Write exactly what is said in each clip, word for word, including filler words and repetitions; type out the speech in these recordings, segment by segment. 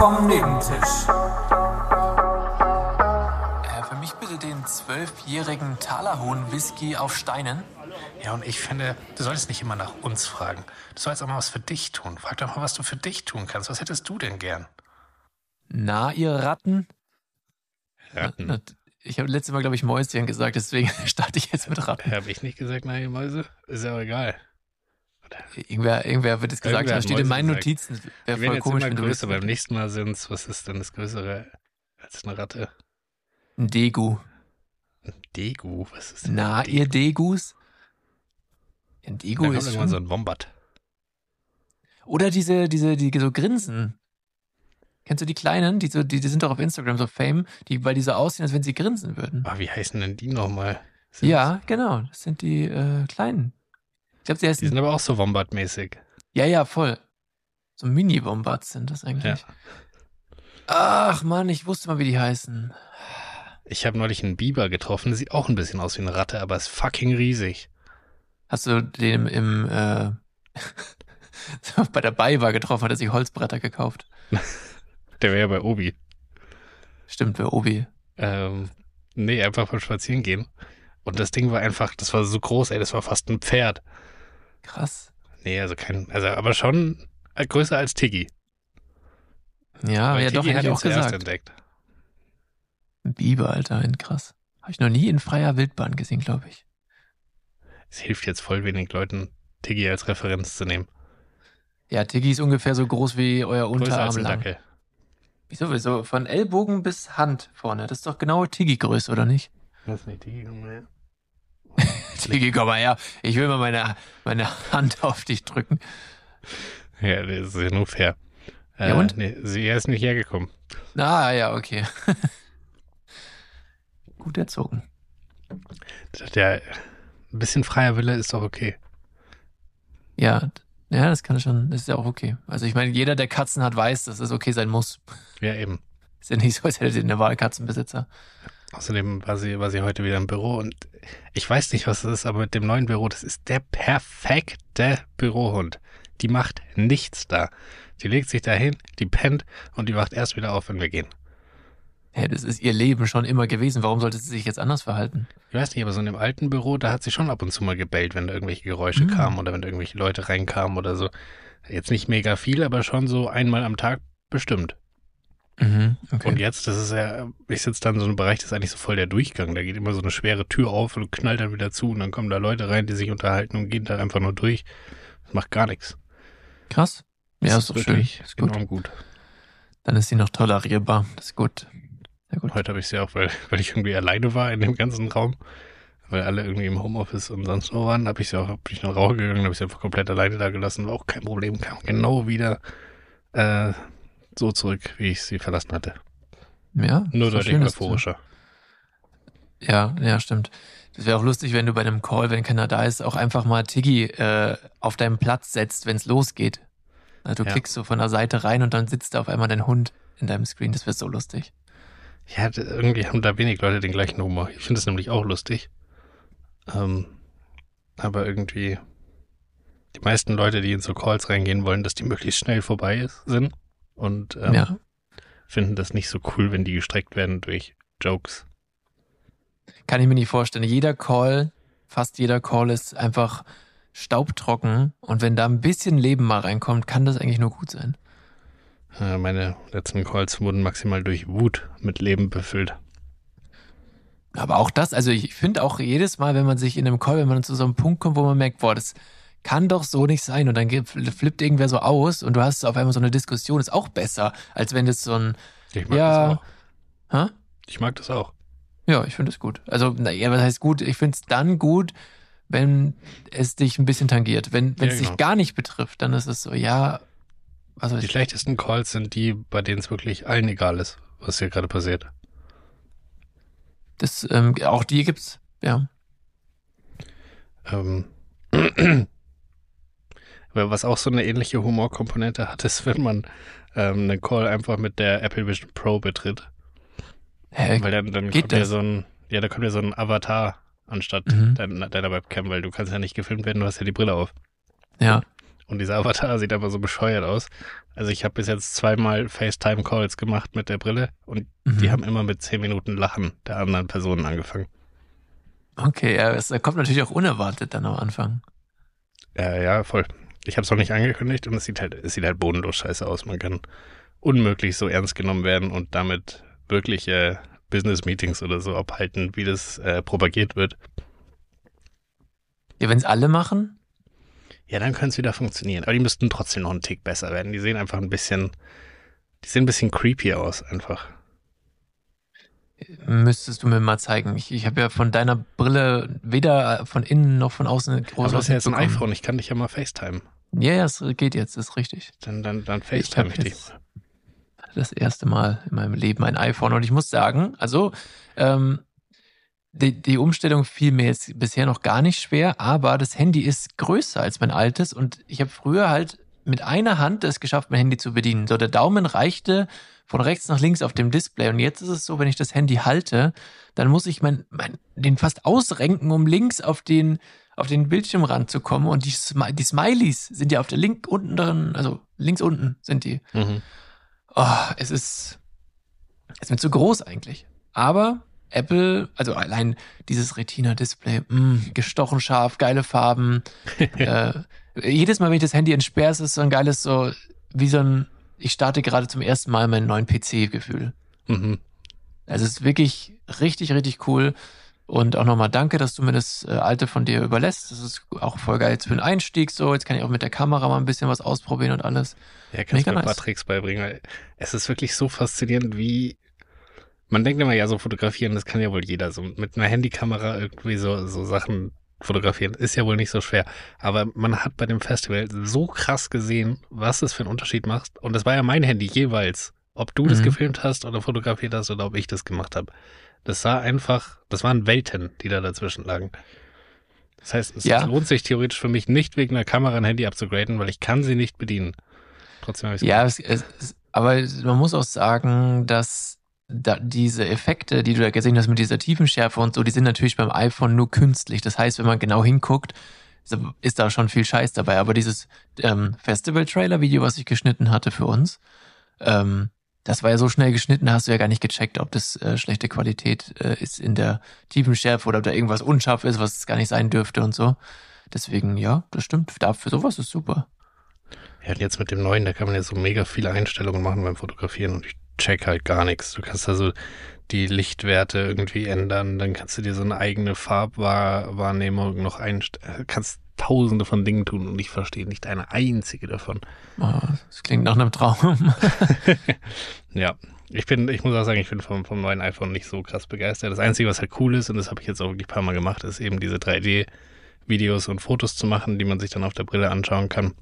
vom Nebentisch. Äh, für mich bitte den zwölfjährigen Talerhuhn-Whisky auf Steinen. Ja, und ich finde, du solltest nicht immer nach uns fragen. Du sollst auch mal was für dich tun. Frag doch mal, was du für dich tun kannst. Was hättest du denn gern? Na, ihr Ratten? Ratten? Na, na, ich habe letztes Mal, glaube ich, Mäuschen gesagt, deswegen starte ich jetzt mit Ratten. Habe ich nicht gesagt, na, ihr Mäuse? Ist ja auch egal. Irgendwer, irgendwer wird es gesagt haben, das steht in meinen Notizen. Wäre voll komisch, wenn du größer. Beim nächsten Mal sind es, was ist denn das Größere als eine Ratte? Ein Degu. Ein Degu? Was ist denn Na, ein Degu? ihr Degus? Ein Degu Da ist kommt schon... so ein Wombat. Oder diese, diese, die so grinsen. Kennst du die Kleinen? Die, so, die, die sind doch auf Instagram so Fame, die, weil die so aussehen, als wenn sie grinsen würden. Ah, wie heißen denn die nochmal? Ja, genau. Das sind die äh, Kleinen. Ich glaube, die heißen... Die sind aber auch so Wombat-mäßig. Ja, ja, voll. So Mini-Wombats sind das eigentlich. Ja. Ach Mann, ich wusste mal, wie die heißen. Ich habe neulich einen Biber getroffen. Sieht auch ein bisschen aus wie eine Ratte, aber ist fucking riesig. Hast du den im, äh, bei der Beiwa getroffen, hat er sich Holzbretter gekauft? Der wäre ja bei Obi. Stimmt, bei Obi. Ähm, nee, einfach beim Spazierengehen. Und das Ding war einfach, das war so groß, ey, das war fast ein Pferd. Krass. Nee, also kein, also aber schon größer als Tiggy. Ja, Weil ja, Tiggy doch, hätte hat ich ihn auch zuerst gesagt. entdeckt. Ein Biber, Alter, ein krass. Habe ich noch nie in freier Wildbahn gesehen, glaube ich. Es hilft jetzt voll wenig Leuten, Tiggy als Referenz zu nehmen. Ja, Tiggy ist ungefähr so groß wie euer Größer Unterarm als ein lang. Dackel. Wieso, wieso? Von Ellbogen bis Hand vorne. Das ist doch genau Tiggy-Größe, oder nicht? Das ist nicht Tiggy, komm mal her. Tiggy, komm mal her. Ich will mal meine, meine Hand auf dich drücken. Ja, das ist ja nur fair. Äh, Ja, und? Nee, sie ist nicht hergekommen. Ah, ja, okay. Gut erzogen. Der, ein bisschen freier Wille ist doch okay. Ja, ja, das kann schon, das ist ja auch okay. Also ich meine, jeder, der Katzen hat, weiß, dass es okay sein muss. Ja, eben. Ist ja nicht so, als hätte sie eine Wahlkatzenbesitzer. Außerdem war sie, war sie heute wieder im Büro und ich weiß nicht, was das ist, aber mit dem neuen Büro, das ist der perfekte Bürohund. Die macht nichts da. Die legt sich da hin, die pennt und die wacht erst wieder auf, wenn wir gehen. Hä, das ist ihr Leben schon immer gewesen. Warum sollte sie sich jetzt anders verhalten? Ich weiß nicht, aber so in dem alten Büro, da hat sie schon ab und zu mal gebellt, wenn da irgendwelche Geräusche Mhm. kamen oder wenn irgendwelche Leute reinkamen oder so. Jetzt nicht mega viel, aber schon so einmal am Tag bestimmt. Mhm, okay. Und jetzt, das ist ja, ich sitze da in so einem Bereich, das ist eigentlich so voll der Durchgang. Da geht immer so eine schwere Tür auf und knallt dann wieder zu und dann kommen da Leute rein, die sich unterhalten und gehen da einfach nur durch. Das macht gar nichts. Krass. Ja, Das ist doch schön. wirklich Ist gut. enorm gut. Dann ist sie noch tolerierbar. Das ist gut. Sehr gut. Heute habe ich sie auch, weil, weil ich irgendwie alleine war in dem ganzen Raum, weil alle irgendwie im Homeoffice und sonst wo waren, habe ich sie auch, bin ich nach Rauche gegangen, habe ich sie einfach komplett alleine da gelassen, war auch kein Problem, kam genau wieder äh, so zurück, wie ich sie verlassen hatte. Ja. Nur ist doch deutlich schön, dass du- euphorischer. Ja, ja, stimmt. Das wäre auch lustig, wenn du bei einem Call, wenn keiner da ist, auch einfach mal Tiggy äh, auf deinem Platz setzt, wenn es losgeht. Also du Ja. klickst so von der Seite rein und dann sitzt da auf einmal dein Hund in deinem Screen. Das wäre so lustig. Ja, d- irgendwie haben da wenig Leute den gleichen Humor. Ich finde es nämlich auch lustig. Ähm, aber irgendwie die meisten Leute, die in so Calls reingehen, wollen, dass die möglichst schnell vorbei ist, sind und ähm, Ja. finden das nicht so cool, wenn die gestreckt werden durch Jokes. Kann ich mir nicht vorstellen. Jeder Call, fast jeder Call ist einfach staubtrocken und wenn da ein bisschen Leben mal reinkommt, kann das eigentlich nur gut sein. Äh, meine letzten Calls wurden maximal durch Wut mit Leben befüllt. Aber auch das, also ich finde auch jedes Mal, wenn man sich in einem Call, wenn man zu so einem Punkt kommt, wo man merkt, boah, das kann doch so nicht sein und dann ge- flippt irgendwer so aus und du hast auf einmal so eine Diskussion, ist auch besser, als wenn das so ein, Ich mag ja, das auch. hä? Ich mag das auch. Ja, ich finde es gut. Also, naja, was heißt gut? Ich finde es dann gut, wenn es dich ein bisschen tangiert. Wenn wenn Ja, es genau. dich gar nicht betrifft, dann ist es so, ja, was weiß Die ich. schlechtesten Calls sind die, bei denen es wirklich allen egal ist, was hier gerade passiert. Das, ähm, auch die gibt's, ja. Ähm, aber was auch so eine ähnliche Humorkomponente hat, ist, wenn man ähm, einen Call einfach mit der Apple Vision Pro betritt. Hä, Weil dann, dann geht kommt ja das? so ein, ja, da kommt ja so ein Avatar anstatt Mhm. deiner, deiner Webcam, weil du kannst ja nicht gefilmt werden, du hast ja die Brille auf. ja. Und dieser Avatar sieht aber so bescheuert aus. Also ich habe bis jetzt zweimal FaceTime-Calls gemacht mit der Brille und mhm. die haben immer mit zehn Minuten Lachen der anderen Personen angefangen. Okay, ja, es kommt natürlich auch unerwartet dann am Anfang. Ja, ja, voll. Ich habe es noch nicht angekündigt und es sieht halt, es sieht halt bodenlos scheiße aus. Man kann unmöglich so ernst genommen werden und damit wirkliche Business-Meetings oder so abhalten, wie das äh, propagiert wird. Ja, wenn es alle machen? Ja, dann könnte es wieder funktionieren. Aber die müssten trotzdem noch einen Tick besser werden. Die sehen einfach ein bisschen, die sehen ein bisschen creepy aus einfach. Müsstest du mir mal zeigen. Ich, ich habe ja von deiner Brille weder von innen noch von außen groß. Aber das ist ja jetzt ein iPhone, ich kann dich ja mal FaceTime. Ja, ja, es geht jetzt, ist richtig. Dann, dann, dann FaceTime ich, ich dich mal. Das erste Mal in meinem Leben ein iPhone und ich muss sagen, also ähm, die, die Umstellung fiel mir jetzt bisher noch gar nicht schwer, aber das Handy ist größer als mein altes und ich habe früher halt mit einer Hand es geschafft, mein Handy zu bedienen. So, der Daumen reichte von rechts nach links auf dem Display und jetzt ist es so, wenn ich das Handy halte, dann muss ich mein, mein, den fast ausrenken, um links auf den auf den Bildschirmrand zu kommen und die, Sm- die Smileys sind ja auf der link unteren, also links unten sind die. Mhm. Oh, es ist, es ist mir zu groß eigentlich. Aber Apple, also allein dieses Retina-Display, mh, gestochen scharf, geile Farben. äh, jedes Mal, wenn ich das Handy entsperre, ist es so ein geiles, so wie so ein, ich starte gerade zum ersten Mal meinen neuen P C-Gefühl. Mhm. Also es ist wirklich richtig, richtig cool. Und auch nochmal danke, dass du mir das äh, alte von dir überlässt. Das ist auch voll geil jetzt für den Einstieg so. Jetzt kann ich auch mit der Kamera mal ein bisschen was ausprobieren und alles. Ja, kannst du mir ein paar Tricks beibringen. Es ist wirklich so faszinierend, wie man denkt immer, ja, so fotografieren, das kann ja wohl jeder. So mit einer Handykamera irgendwie so, so Sachen fotografieren, ist ja wohl nicht so schwer. Aber man hat bei dem Festival so krass gesehen, was das für einen Unterschied macht. Und das war ja mein Handy jeweils. Ob du mhm. das gefilmt hast oder fotografiert hast oder ob ich das gemacht habe. Das sah einfach, das waren Welten, die da dazwischen lagen. Das heißt, es ja. lohnt sich theoretisch für mich nicht, wegen einer Kamera ein Handy abzugraden, weil ich kann sie nicht bedienen. Trotzdem habe ich es Ja, es, es, aber man muss auch sagen, dass da diese Effekte, die du da gesehen hast mit dieser Tiefenschärfe und so, die sind natürlich beim iPhone nur künstlich. Das heißt, wenn man genau hinguckt, ist da schon viel Scheiß dabei. Aber dieses ähm, Festival-Trailer-Video, was ich geschnitten hatte für uns, ähm, das war ja so schnell geschnitten, da hast du ja gar nicht gecheckt, ob das äh, schlechte Qualität äh, ist in der Tiefenschärfe oder ob da irgendwas unscharf ist, was es gar nicht sein dürfte und so. Deswegen, ja, das stimmt. Dafür sowas ist super. Ja, und jetzt mit dem neuen, da kann man ja so mega viele Einstellungen machen beim Fotografieren und ich check halt gar nichts. Du kannst da so die Lichtwerte irgendwie ändern, dann kannst du dir so eine eigene Farbwahrnehmung noch einstellen. Kannst tausende von Dingen tun und ich verstehe nicht eine einzige davon. Oh, das klingt nach einem Traum. Ja, ich bin, ich muss auch sagen, ich bin vom, vom neuen iPhone nicht so krass begeistert. Das Einzige, was halt cool ist, und das habe ich jetzt auch wirklich ein paar Mal gemacht, ist eben diese drei D-Videos und Fotos zu machen, die man sich dann auf der Brille anschauen kann.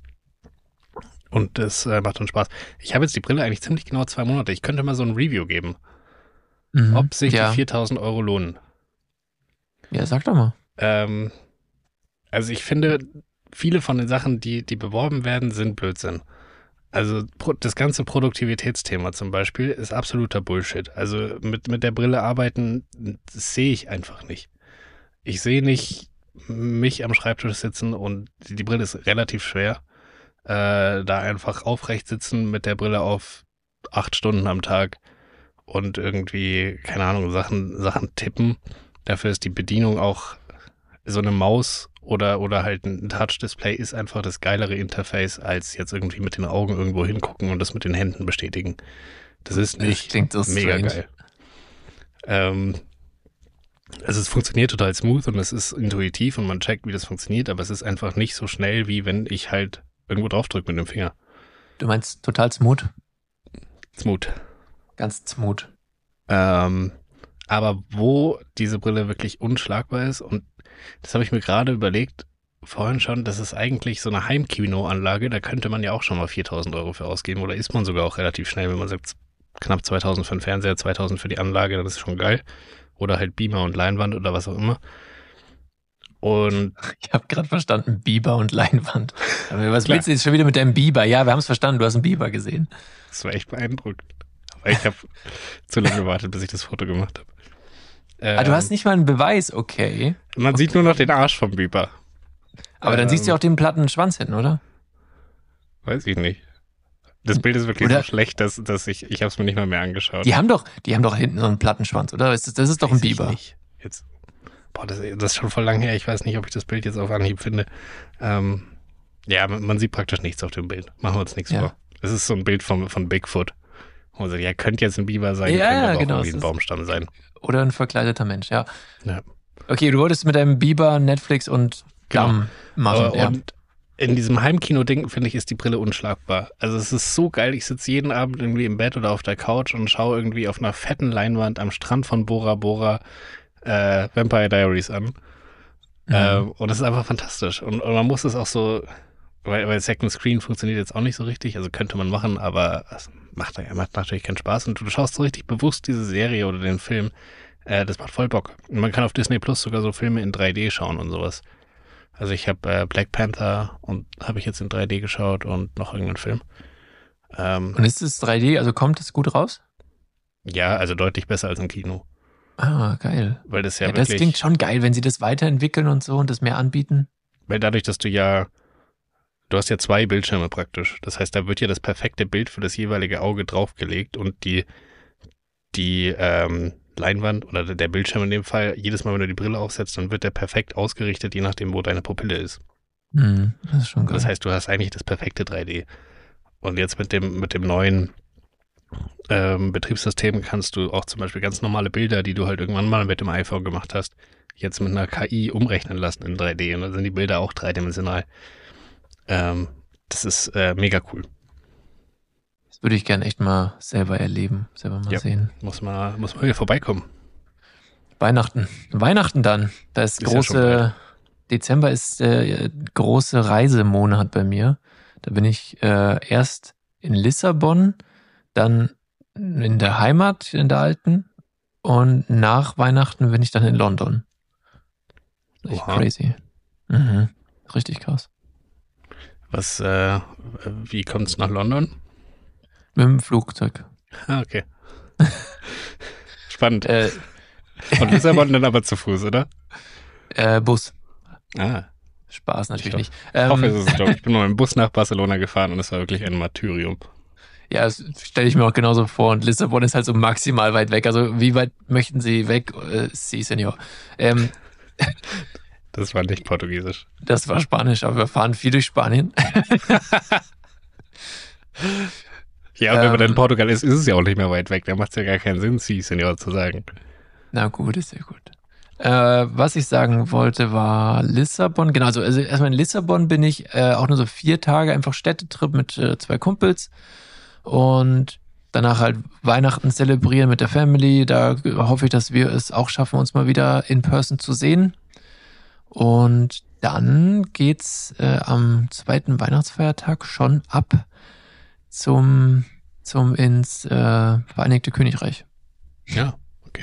Und das äh, macht dann Spaß. Ich habe jetzt die Brille eigentlich ziemlich genau zwei Monate. Ich könnte mal so ein Review geben, mhm, ob sich ja. die viertausend Euro lohnen. Ja, sag doch mal. Ähm, also ich finde, viele von den Sachen, die, die beworben werden, sind Blödsinn. Also das ganze Produktivitätsthema zum Beispiel ist absoluter Bullshit. Also mit, mit der Brille arbeiten, das sehe ich einfach nicht. Ich sehe nicht mich am Schreibtisch sitzen und die, die Brille ist relativ schwer. Äh, da einfach aufrecht sitzen mit der Brille auf acht Stunden am Tag und irgendwie, keine Ahnung, Sachen, Sachen tippen. Dafür ist die Bedienung auch so eine Maus oder, oder halt ein Touch-Display ist einfach das geilere Interface, als jetzt irgendwie mit den Augen irgendwo hingucken und das mit den Händen bestätigen. Das ist nicht das so mega strange. geil. Ähm, also es funktioniert total smooth und es ist intuitiv und man checkt, wie das funktioniert, aber es ist einfach nicht so schnell, wie wenn ich halt irgendwo drauf drücke mit dem Finger. Du meinst total smooth? Smooth. Ganz smooth. Ähm, aber wo diese Brille wirklich unschlagbar ist, und das habe ich mir gerade überlegt, vorhin schon, das ist eigentlich so eine Heimkinoanlage, da könnte man ja auch schon mal viertausend Euro für ausgeben, oder ist man sogar auch relativ schnell, wenn man sagt, knapp zweitausend für den Fernseher, zweitausend für die Anlage, dann ist es schon geil. Oder halt Beamer und Leinwand oder was auch immer. Und ich habe gerade verstanden, Biber und Leinwand. Aber was willst du jetzt schon wieder mit deinem Biber? Ja, wir haben es verstanden, du hast einen Biber gesehen. Das war echt beeindruckend. Aber ich habe zu lange gewartet, bis ich das Foto gemacht habe. Ähm, ah, du hast nicht mal einen Beweis, okay. Man okay. sieht nur noch den Arsch vom Biber. Aber ähm, dann siehst du auch den platten Schwanz hinten, oder? Weiß ich nicht. Das Bild ist wirklich Oder? so schlecht, dass, dass ich, ich habe es mir nicht mal mehr angeschaut. Die haben doch, die haben doch hinten so einen Plattenschwanz, oder? Das ist, das ist doch ein Weiß ich Biber. nicht. Jetzt, boah, das, das ist schon voll lang her. Ich weiß nicht, ob ich das Bild jetzt auf Anhieb finde. Ähm, ja, man, man sieht praktisch nichts auf dem Bild. Machen wir uns nichts Ja. vor. Es ist so ein Bild von, von Bigfoot. Wo man sagt, ja, könnte jetzt ein Biber sein, Ja, könnte ja, aber genau, auch irgendwie es ein ist- Baumstamm sein. Oder ein verkleideter Mensch, ja. Ja. Okay, du wolltest mit deinem Biber, Netflix und Genau. Damm machen. Aber, ja. Und in diesem Heimkino-Ding, finde ich, ist die Brille unschlagbar. Also es ist so geil, ich sitze jeden Abend irgendwie im Bett oder auf der Couch und schaue irgendwie auf einer fetten Leinwand am Strand von Bora Bora äh, Vampire Diaries an. Mhm. Ähm, und das ist einfach fantastisch. Und, und man muss es auch so, weil, weil Second Screen funktioniert jetzt auch nicht so richtig, also könnte man machen, aber es macht, macht natürlich keinen Spaß. Und du schaust so richtig bewusst diese Serie oder den Film. Äh, das macht voll Bock. Und man kann auf Disney Plus sogar so Filme in drei D schauen und sowas. Also ich habe äh, Black Panther und habe ich jetzt in drei D geschaut und noch irgendeinen Film. Ähm, Und ist es drei D, also kommt es gut raus? ja, also deutlich besser als im Kino. Ah, geil. Weil das ja, Ja, das wirklich, klingt schon geil, wenn sie das weiterentwickeln und so und das mehr anbieten. weil dadurch, dass du ja, du hast ja zwei Bildschirme praktisch. Das heißt, da wird ja das perfekte Bild für das jeweilige Auge draufgelegt und die, die ähm, Leinwand oder der Bildschirm in dem Fall, jedes Mal, wenn du die Brille aufsetzt, dann wird der perfekt ausgerichtet, je nachdem, wo deine Pupille ist. Hm, das ist schon geil. Das heißt, du hast eigentlich das perfekte drei D. Und jetzt mit dem, mit dem neuen ähm, Betriebssystem kannst du auch zum Beispiel ganz normale Bilder, die du halt irgendwann mal mit dem iPhone gemacht hast, jetzt mit einer K I umrechnen lassen in drei D. Und dann sind die Bilder auch dreidimensional. Ähm, das ist äh, mega cool. Das würde ich gerne echt mal selber erleben, selber mal Ja. sehen. Muss man, muss man wieder vorbeikommen. Weihnachten. Weihnachten dann. Da ist, Ist ja schon große, Dezember ist äh, große Reisemonat bei mir. Da bin ich äh, erst in Lissabon, dann in der Heimat, in der alten, und nach Weihnachten bin ich dann in London. Echt Oha. crazy. Mhm. Richtig krass. Was, äh, wie kommt's nach London? Mit dem Flugzeug. Ah, okay. Spannend. Äh, Und Lissabon dann aber zu Fuß, oder? äh, Bus. Ah, Spaß natürlich Ich nicht. ich hoffe, Ähm, es ist ein Joke. Ich bin mal mit dem Bus nach Barcelona gefahren und es war wirklich ein Martyrium. Ja, das stelle ich mir auch genauso vor. Und Lissabon ist halt so maximal weit weg. Also wie weit möchten Sie weg? Äh, sí, Senor. Ähm, Das war nicht portugiesisch. das war Spanisch, aber wir fahren viel durch Spanien. Ja, und wenn man Ähm, dann in Portugal ist, ist es ja auch nicht mehr weit weg. Da macht es ja gar keinen Sinn, Sie, Senior, zu sagen. Na gut, ist ja gut. Äh, was ich sagen wollte, war Lissabon. Genau, also, also erstmal in Lissabon bin ich äh, auch nur so vier Tage, einfach Städtetrip mit äh, zwei Kumpels. Und danach halt Weihnachten zelebrieren mit der Family. Da hoffe ich, dass wir es auch schaffen, uns mal wieder in Person zu sehen. Und dann geht's äh, am zweiten Weihnachtsfeiertag schon ab zum, zum ins äh, Vereinigte Königreich. Ja, okay.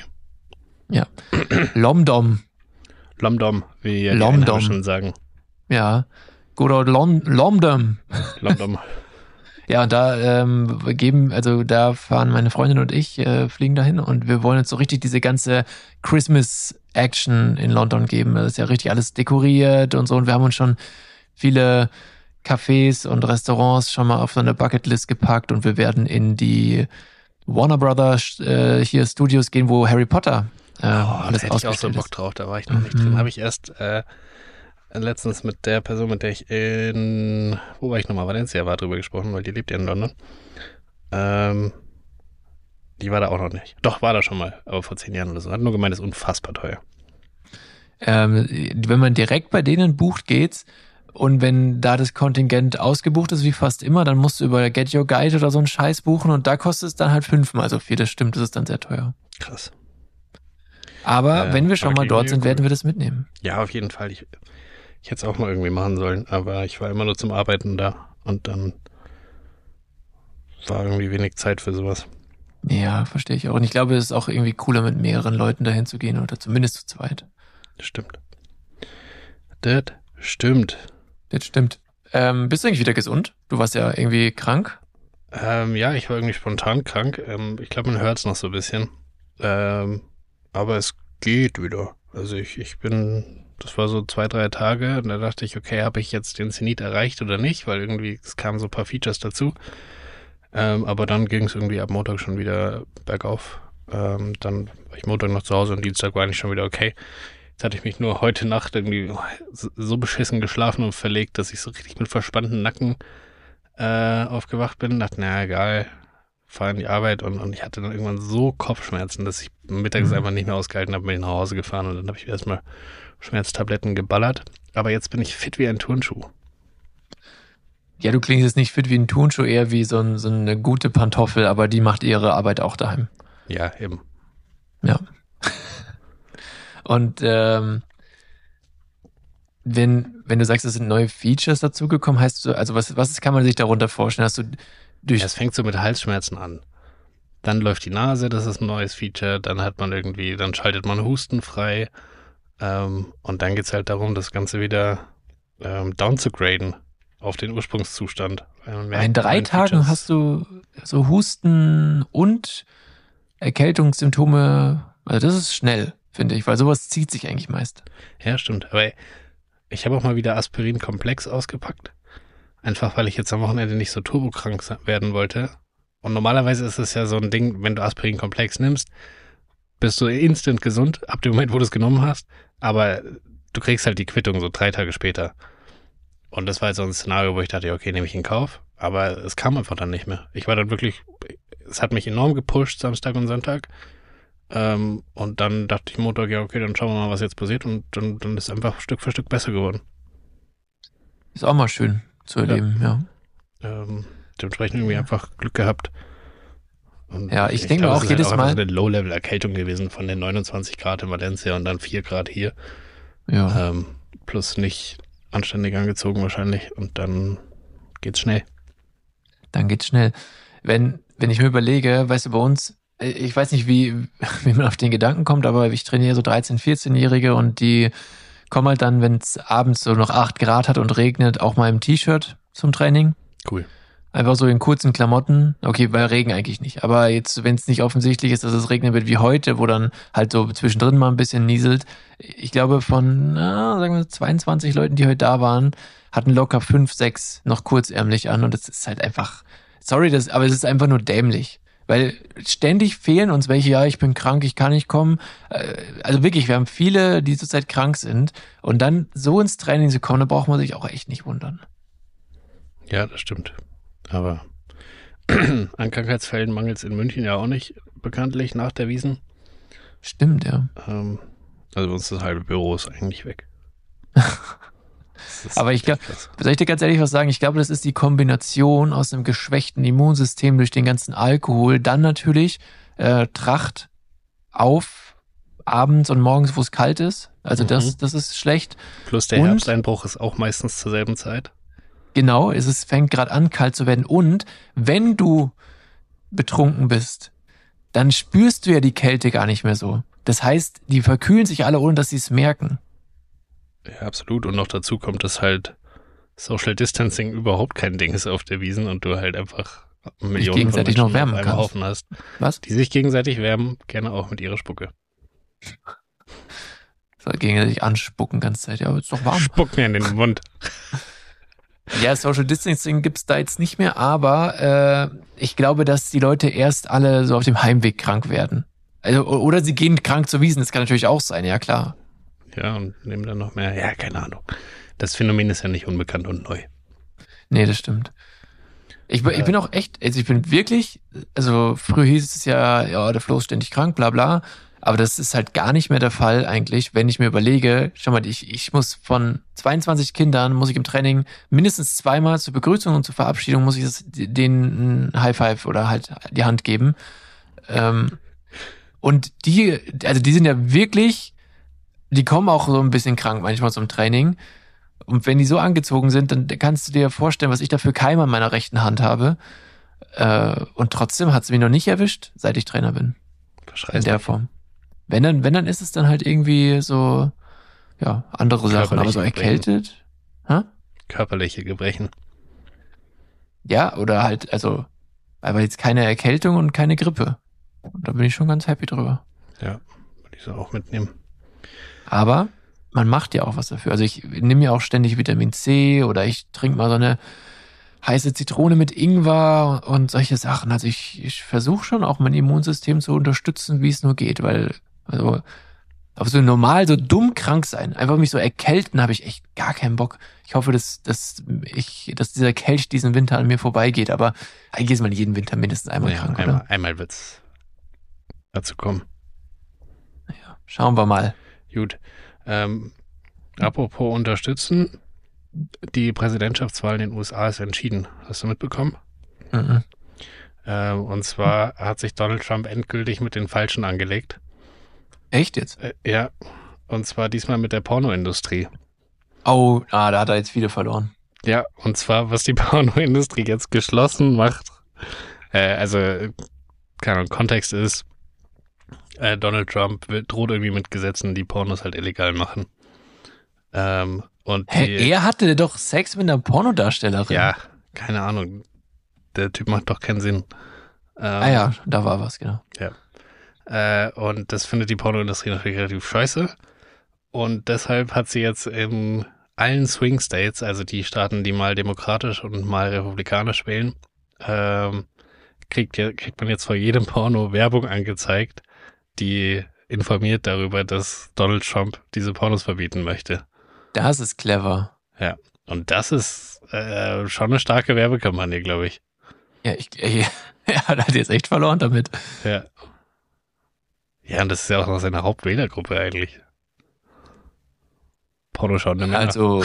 Lomdom, Lomdom, wie ja die Lomdom. Einheimischen sagen. ja. Good old Lom Lomdom. Lomdom. Ja, und da ähm, geben, also da fahren meine Freundin und ich, äh, fliegen dahin und wir wollen jetzt so richtig diese ganze Christmas-Action in London geben. Das ist ja richtig alles dekoriert und so und wir haben uns schon viele Cafés und Restaurants schon mal auf so eine Bucketlist gepackt und wir werden in die Warner Brothers äh, hier Studios gehen, wo Harry Potter äh, Oh, da alles hätte ich auch so ausgestellt Bock ist. drauf. Da war ich noch nicht Mhm. drin. Habe ich erst äh, letztens mit der Person, mit der ich in, wo war ich nochmal, Valencia war, drüber gesprochen, weil die lebt ja in London. Ähm, die war da auch noch nicht. Doch, war da schon mal, aber vor zehn Jahren oder so. Hat nur gemeint, ist unfassbar teuer. Ähm, wenn man direkt bei denen bucht, geht's. Und wenn da das Kontingent ausgebucht ist, wie fast immer, dann musst du über Get Your Guide oder so einen Scheiß buchen und da kostet es dann halt fünfmal so viel. Das stimmt, das ist dann sehr teuer. Krass. Aber Äh, wenn wir schon okay, mal dort nee, sind, cool. werden wir das mitnehmen. Ja, auf jeden Fall. Ich, ich hätte es auch mal irgendwie machen sollen, aber ich war immer nur zum Arbeiten da und dann war irgendwie wenig Zeit für sowas. Ja, verstehe ich auch. Und ich glaube, es ist auch irgendwie cooler, mit mehreren Leuten dahin zu gehen oder zumindest zu zweit. Das stimmt. Das stimmt. Das stimmt. Ähm, bist du eigentlich wieder gesund? Du warst ja irgendwie krank. Ähm, ja, ich war irgendwie spontan krank. Ähm, ich glaube, man hört es noch so ein bisschen. Ähm, aber es geht wieder. Also ich, ich bin Das war so zwei, drei Tage und da dachte ich, okay, habe ich jetzt den Zenit erreicht oder nicht, weil irgendwie es kamen so ein paar Features dazu. Ähm, aber dann ging es irgendwie ab Montag schon wieder bergauf. Ähm, dann war ich Montag noch zu Hause und Dienstag war eigentlich schon wieder okay. Jetzt hatte ich mich nur heute Nacht irgendwie so beschissen geschlafen und verlegt, dass ich so richtig mit verspannten Nacken äh, aufgewacht bin. Dachte, naja, egal, fahr in die Arbeit und, und ich hatte dann irgendwann so Kopfschmerzen, dass ich mittags mhm. einfach nicht mehr ausgehalten habe, bin ich nach Hause gefahren und dann habe ich erstmal Schmerztabletten geballert. Aber jetzt bin ich fit wie ein Turnschuh. Ja, du klingst jetzt nicht fit wie ein Turnschuh, eher wie so, ein, so eine gute Pantoffel, aber die macht ihre Arbeit auch daheim. Ja, eben. Ja. Und ähm, wenn, wenn du sagst, es sind neue Features dazugekommen, heißt du, also was, was kann man sich darunter vorstellen? Hast du durch. Ja, es fängt so mit Halsschmerzen an. Dann läuft die Nase, das ist ein neues Feature. Dann hat man irgendwie, dann schaltet man Husten frei. Ähm, und dann geht's halt darum, das Ganze wieder ähm, down zu graden auf den Ursprungszustand. In drei Tagen Features. Hast du so Husten und Erkältungssymptome. Also das ist schnell, finde ich, weil sowas zieht sich eigentlich meist. Ja, stimmt. Aber ich habe auch mal wieder Aspirin-Komplex ausgepackt. Einfach, weil ich jetzt am Wochenende nicht so turbokrank werden wollte. Und normalerweise ist es ja so ein Ding, wenn du Aspirin-Komplex nimmst, bist du instant gesund, ab dem Moment, wo du es genommen hast. Aber du kriegst halt die Quittung so drei Tage später. Und das war jetzt so ein Szenario, wo ich dachte, okay, nehme ich in Kauf. Aber es kam einfach dann nicht mehr. Ich war dann wirklich, es hat mich enorm gepusht, Samstag und Sonntag. Ähm, und dann dachte ich Montag, ja, okay, dann schauen wir mal, was jetzt passiert. Und dann, dann ist es einfach Stück für Stück besser geworden. Ist auch mal schön zu erleben, ja. ja. Ähm, dementsprechend irgendwie einfach Glück gehabt. Und ja, ich, ich denke auch jedes halt Mal. Es ist eine Low-Level-Erkältung gewesen von den neunundzwanzig Grad in Valencia und dann vier Grad hier. Ja. Ähm, plus nicht anständig angezogen wahrscheinlich und dann geht's schnell. Dann geht's schnell. Wenn, wenn ich mir überlege, weißt du, bei uns, ich weiß nicht, wie, wie man auf den Gedanken kommt, aber ich trainiere so dreizehn-, vierzehnjährige und die kommen halt dann, wenn es abends so noch acht Grad hat und regnet, auch mal im T-Shirt zum Training. Cool. Einfach so in kurzen Klamotten. Okay, bei Regen eigentlich nicht. Aber jetzt, wenn es nicht offensichtlich ist, dass es regnen wird wie heute, wo dann halt so zwischendrin mal ein bisschen nieselt. Ich glaube, von, na, sagen wir, zweiundzwanzig Leuten, die heute da waren, hatten locker fünf, sechs noch kurzärmlich an. Und das ist halt einfach, sorry, das, aber es ist einfach nur dämlich. Weil ständig fehlen uns welche, ja, ich bin krank, ich kann nicht kommen. Also wirklich, wir haben viele, die zurzeit krank sind. Und dann so ins Training zu kommen, da braucht man sich auch echt nicht wundern. Ja, das stimmt. Aber an Krankheitsfällen mangelt es in München ja auch nicht, bekanntlich, nach der Wiesn. Stimmt, ja. Ähm, also bei uns ist das halbe Büro ist eigentlich weg. Aber ich glaube, soll ich dir ganz ehrlich was sagen? Ich glaube, das ist die Kombination aus einem geschwächten Immunsystem durch den ganzen Alkohol, dann natürlich äh, Tracht auf abends und morgens, wo es kalt ist. Also mhm. das, das ist schlecht. Plus der und, Herbsteinbruch ist auch meistens zur selben Zeit. Genau, es ist, fängt gerade an, kalt zu werden. Und wenn du betrunken bist, dann spürst du ja die Kälte gar nicht mehr so. Das heißt, die verkühlen sich alle, ohne dass sie es merken. Ja, absolut. Und noch dazu kommt, dass halt Social Distancing überhaupt kein Ding ist auf der Wiesn und du halt einfach Millionen gegenseitig von noch wärmen auf einem kannst. Haufen hast. Was? Die sich gegenseitig wärmen, gerne auch mit ihrer Spucke. So, gegenseitig anspucken ganze Zeit. Ja, aber ist doch warm. Spuck mir in den Mund. Ja, Social Distancing gibt's da jetzt nicht mehr, aber äh, ich glaube, dass die Leute erst alle so auf dem Heimweg krank werden. Also, oder sie gehen krank zur Wiesn, das kann natürlich auch sein, ja klar. Ja, und nehmen dann noch mehr, ja, keine Ahnung. Das Phänomen ist ja nicht unbekannt und neu. Nee, das stimmt. Ich, ich bin auch echt, also ich bin wirklich, also früher hieß es ja, ja, der Flo ist ständig krank, bla bla. Aber das ist halt gar nicht mehr der Fall eigentlich, wenn ich mir überlege, schau mal, ich, ich muss von zweiundzwanzig Kindern, muss ich im Training mindestens zweimal zur Begrüßung und zur Verabschiedung muss ich das, denen ein High Five oder halt die Hand geben. Ähm, und die, also die sind ja wirklich, die kommen auch so ein bisschen krank manchmal zum Training. Und wenn die so angezogen sind, dann kannst du dir vorstellen, was ich da für Keime an meiner rechten Hand habe. Äh, und trotzdem hat es mich noch nicht erwischt, seit ich Trainer bin. In der Form. Wenn dann, wenn dann ist es dann halt irgendwie so, ja, andere Sachen, aber so erkältet. Hä? Körperliche Gebrechen. Ja, oder halt, also, aber jetzt keine Erkältung und keine Grippe. Und da bin ich schon ganz happy drüber. Ja, würde ich so auch mitnehmen. Aber man macht ja auch was dafür. Also ich nehme ja auch ständig Vitamin C oder ich trinke mal so eine heiße Zitrone mit Ingwer und solche Sachen. Also ich, ich versuche schon auch mein Immunsystem zu unterstützen, wie es nur geht, weil also auf so normal, so dumm krank sein, einfach mich so erkälten, habe ich echt gar keinen Bock. Ich hoffe, dass, dass ich, dass dieser Kelch diesen Winter an mir vorbeigeht, aber eigentlich ist man jeden Winter mindestens einmal ja, krank, einmal, oder? einmal wird's dazu kommen. Naja, schauen wir mal. Gut. Ähm, apropos unterstützen, die Präsidentschaftswahl in den U S A ist entschieden. Hast du mitbekommen? Mhm. Ähm, und zwar hat sich Donald Trump endgültig mit den Falschen angelegt. Echt jetzt? Äh, ja, und zwar diesmal mit der Pornoindustrie. Oh, ah, da hat er jetzt viele verloren. Ja, und zwar, was die Pornoindustrie jetzt geschlossen macht. Äh, also, keine Ahnung, Kontext ist, äh, Donald Trump will, droht irgendwie mit Gesetzen, die Pornos halt illegal machen. Ähm, und die, Hä, er hatte doch Sex mit einer Pornodarstellerin. ja, keine Ahnung. Der Typ macht doch keinen Sinn. Ähm, Ah ja, da war was, genau. Ja. Äh, und das findet die Pornoindustrie natürlich relativ scheiße. Und deshalb hat sie jetzt in allen Swing States, also die Staaten, die mal demokratisch und mal republikanisch wählen, ähm, kriegt, kriegt man jetzt vor jedem Porno Werbung angezeigt, die informiert darüber, dass Donald Trump diese Pornos verbieten möchte. Das ist clever. Ja, und das ist äh, schon eine starke Werbekampagne, glaube ich. Ja, ich, ich er hat jetzt echt verloren damit. Ja. Ja, und das ist ja auch noch seine Hauptwählergruppe eigentlich. Pornoschauende Männer. Also,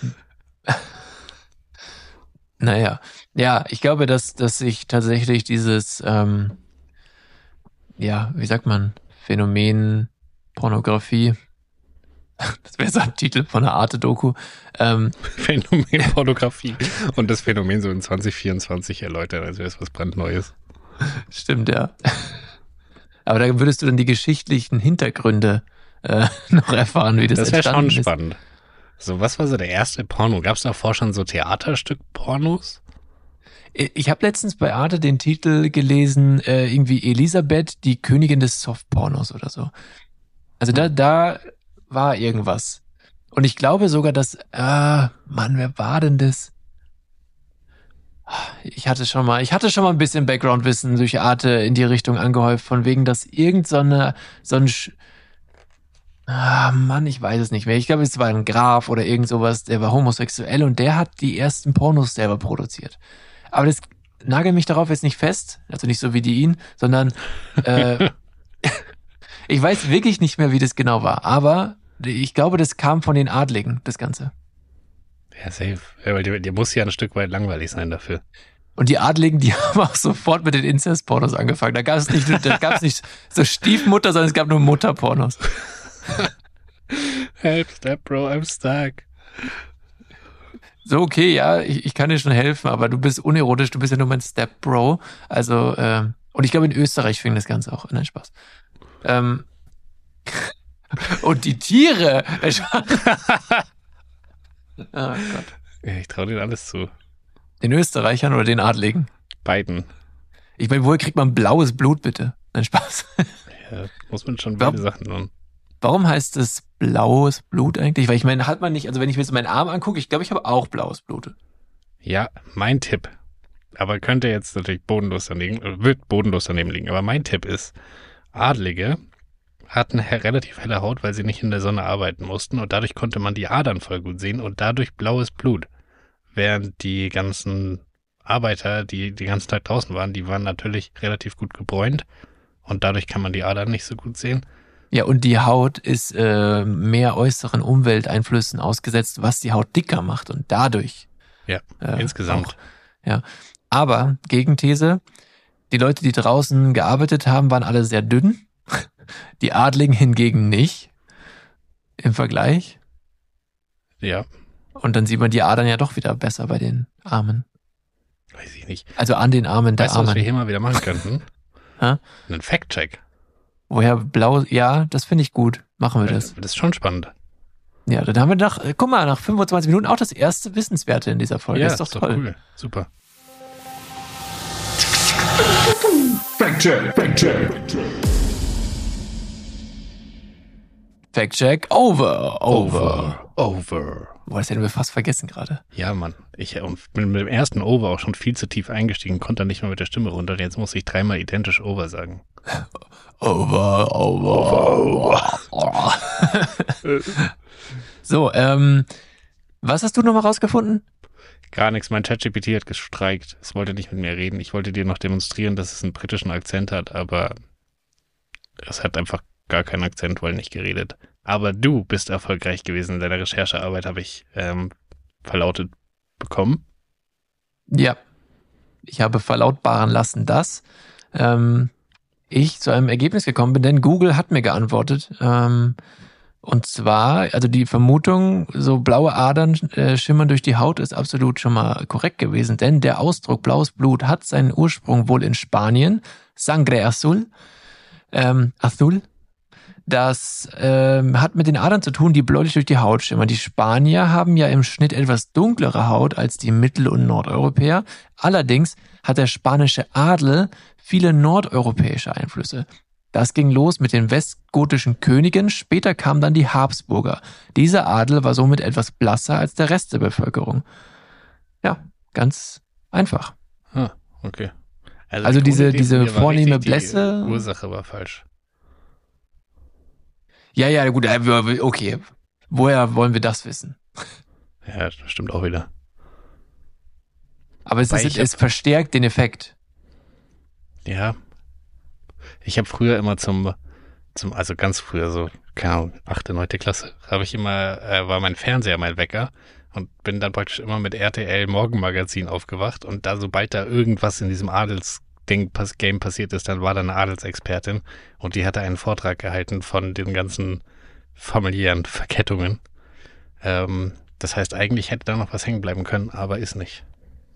naja. Ja, ich glaube, dass, dass sich tatsächlich dieses, ähm, ja, wie sagt man, Phänomen Pornografie, das wäre so ein Titel von einer Arte-Doku, ähm, Phänomen Pornografie. Und das Phänomen so in zwanzig vierundzwanzig erläutern, als wäre es was brandneues. Stimmt, ja. Aber da würdest du dann die geschichtlichen Hintergründe äh, noch erfahren, wie das, das entstanden ist. Das wäre schon spannend. So, was war so der erste Porno? Gab es davor schon so Theaterstück-Pornos? Ich habe letztens bei Arte den Titel gelesen, äh, irgendwie Elisabeth, die Königin des Softpornos oder so. Also da, da war irgendwas. Und ich glaube sogar, dass, ah, Mann, wer war denn das? Ich hatte schon mal, ich hatte schon mal ein bisschen Background-Wissen durch Arte in die Richtung angehäuft, von wegen, dass irgend so eine, so ein, Sch- ah, Mann, ich weiß es nicht mehr. Ich glaube, es war ein Graf oder irgend sowas, der war homosexuell und der hat die ersten Pornos selber produziert. Aber das nagelt mich darauf jetzt nicht fest, also nicht so wie die ihn, sondern äh, ich weiß wirklich nicht mehr, wie das genau war. Aber ich glaube, das kam von den Adligen, das Ganze. Ja, safe. Ja, weil dir, dir muss ja ein Stück weit langweilig sein dafür. Und die Adligen, die haben auch sofort mit den Inzest-Pornos angefangen. Da gab es nicht, da gab es nicht so Stiefmutter, sondern es gab nur Mutterpornos. Help, Step Bro, I'm stuck. So, okay, ja, ich, ich kann dir schon helfen, aber du bist unerotisch, du bist ja nur mein Step-Bro. Also, ähm, und ich glaube, in Österreich fing das Ganze auch. Nein, Spaß. Ähm, und die Tiere. Oh Gott. Ja, ich traue denen alles zu. Den Österreichern oder den Adligen? Beiden. Ich meine, woher kriegt man blaues Blut, bitte? Nein, Spaß. Ja, muss man schon Warum- beide Sachen tun. Warum heißt es blaues Blut eigentlich? Weil ich meine, hat man nicht, also wenn ich mir jetzt meinen Arm angucke, ich glaube, ich habe auch blaues Blut. Ja, mein Tipp, aber könnte jetzt natürlich bodenlos daneben, äh, wird bodenlos daneben liegen, aber mein Tipp ist, Adlige hatten he- relativ helle Haut, weil sie nicht in der Sonne arbeiten mussten und dadurch konnte man die Adern voll gut sehen und dadurch blaues Blut. Während die ganzen Arbeiter, die den ganzen Tag draußen waren, die waren natürlich relativ gut gebräunt und dadurch kann man die Adern nicht so gut sehen. Ja, und die Haut ist äh, mehr äußeren Umwelteinflüssen ausgesetzt, was die Haut dicker macht und dadurch. Ja, äh, insgesamt. Auch, ja, aber Gegenthese, die Leute, die draußen gearbeitet haben, waren alle sehr dünn. Die Adligen hingegen nicht. Im Vergleich. Ja, Und dann sieht man die Adern ja doch wieder besser bei den Armen. weiß ich nicht. Also an den Armen der Weißt du, was wir Armen. hier mal wieder machen könnten? Hä? Einen Fact-Check. Woher blau, ja, das finde ich gut. Machen wir das. Das ist schon spannend. Ja, dann haben wir nach, äh, guck mal, nach fünfundzwanzig Minuten auch das erste Wissenswerte in dieser Folge. Ja, ist doch toll. cool. Super. Fact-check, Fact-check. Fact Check over, over, Over. Over. Boah, das hätten wir fast vergessen gerade. Ja, Mann. Ich und bin mit dem ersten Over auch schon viel zu tief eingestiegen, konnte dann nicht mehr mit der Stimme runter. Jetzt muss ich dreimal identisch Over sagen. Over, over, over. So, ähm, was hast du nochmal rausgefunden? Gar nichts. Mein ChatGPT hat gestreikt. Es wollte nicht mit mir reden. Ich wollte dir noch demonstrieren, dass es einen britischen Akzent hat, aber es hat einfach gar keinen Akzent, weil nicht geredet. Aber du bist erfolgreich gewesen in deiner Recherchearbeit, habe ich ähm, verlautet bekommen. Ja, ich habe verlautbaren lassen, dass ähm, ich zu einem Ergebnis gekommen bin, denn Google hat mir geantwortet. Ähm, und zwar, also die Vermutung, so blaue Adern äh, schimmern durch die Haut, ist absolut schon mal korrekt gewesen, denn der Ausdruck blaues Blut hat seinen Ursprung wohl in Spanien, Sangre Azul, ähm, Azul. Das ähm, hat mit den Adern zu tun, die bläulich durch die Haut schimmern. Die Spanier haben ja im Schnitt etwas dunklere Haut als die Mittel- und Nordeuropäer. Allerdings hat der spanische Adel viele nordeuropäische Einflüsse. Das ging los mit den westgotischen Königen, später kamen dann die Habsburger. Dieser Adel war somit etwas blasser als der Rest der Bevölkerung. Ja, ganz einfach. Ah, okay. Also die diese, Grundidee diese von mir war vornehme richtig, Blässe. Die Ursache war falsch. Ja, ja, gut, okay. Woher wollen wir das wissen? Ja, das stimmt auch wieder. Aber es, Weil ist, ich hab- es verstärkt den Effekt. Ja. Ich habe früher immer zum, zum, also ganz früher, so, keine Ahnung, achte, neunte Klasse, habe ich immer, äh, war mein Fernseher mein Wecker und bin dann praktisch immer mit R T L Morgenmagazin aufgewacht und da, sobald da irgendwas in diesem Adelsding, Pass, Game passiert ist, dann war da eine Adelsexpertin und die hatte einen Vortrag gehalten von den ganzen familiären Verkettungen. Ähm, das heißt, eigentlich hätte da noch was hängen bleiben können, aber ist nicht.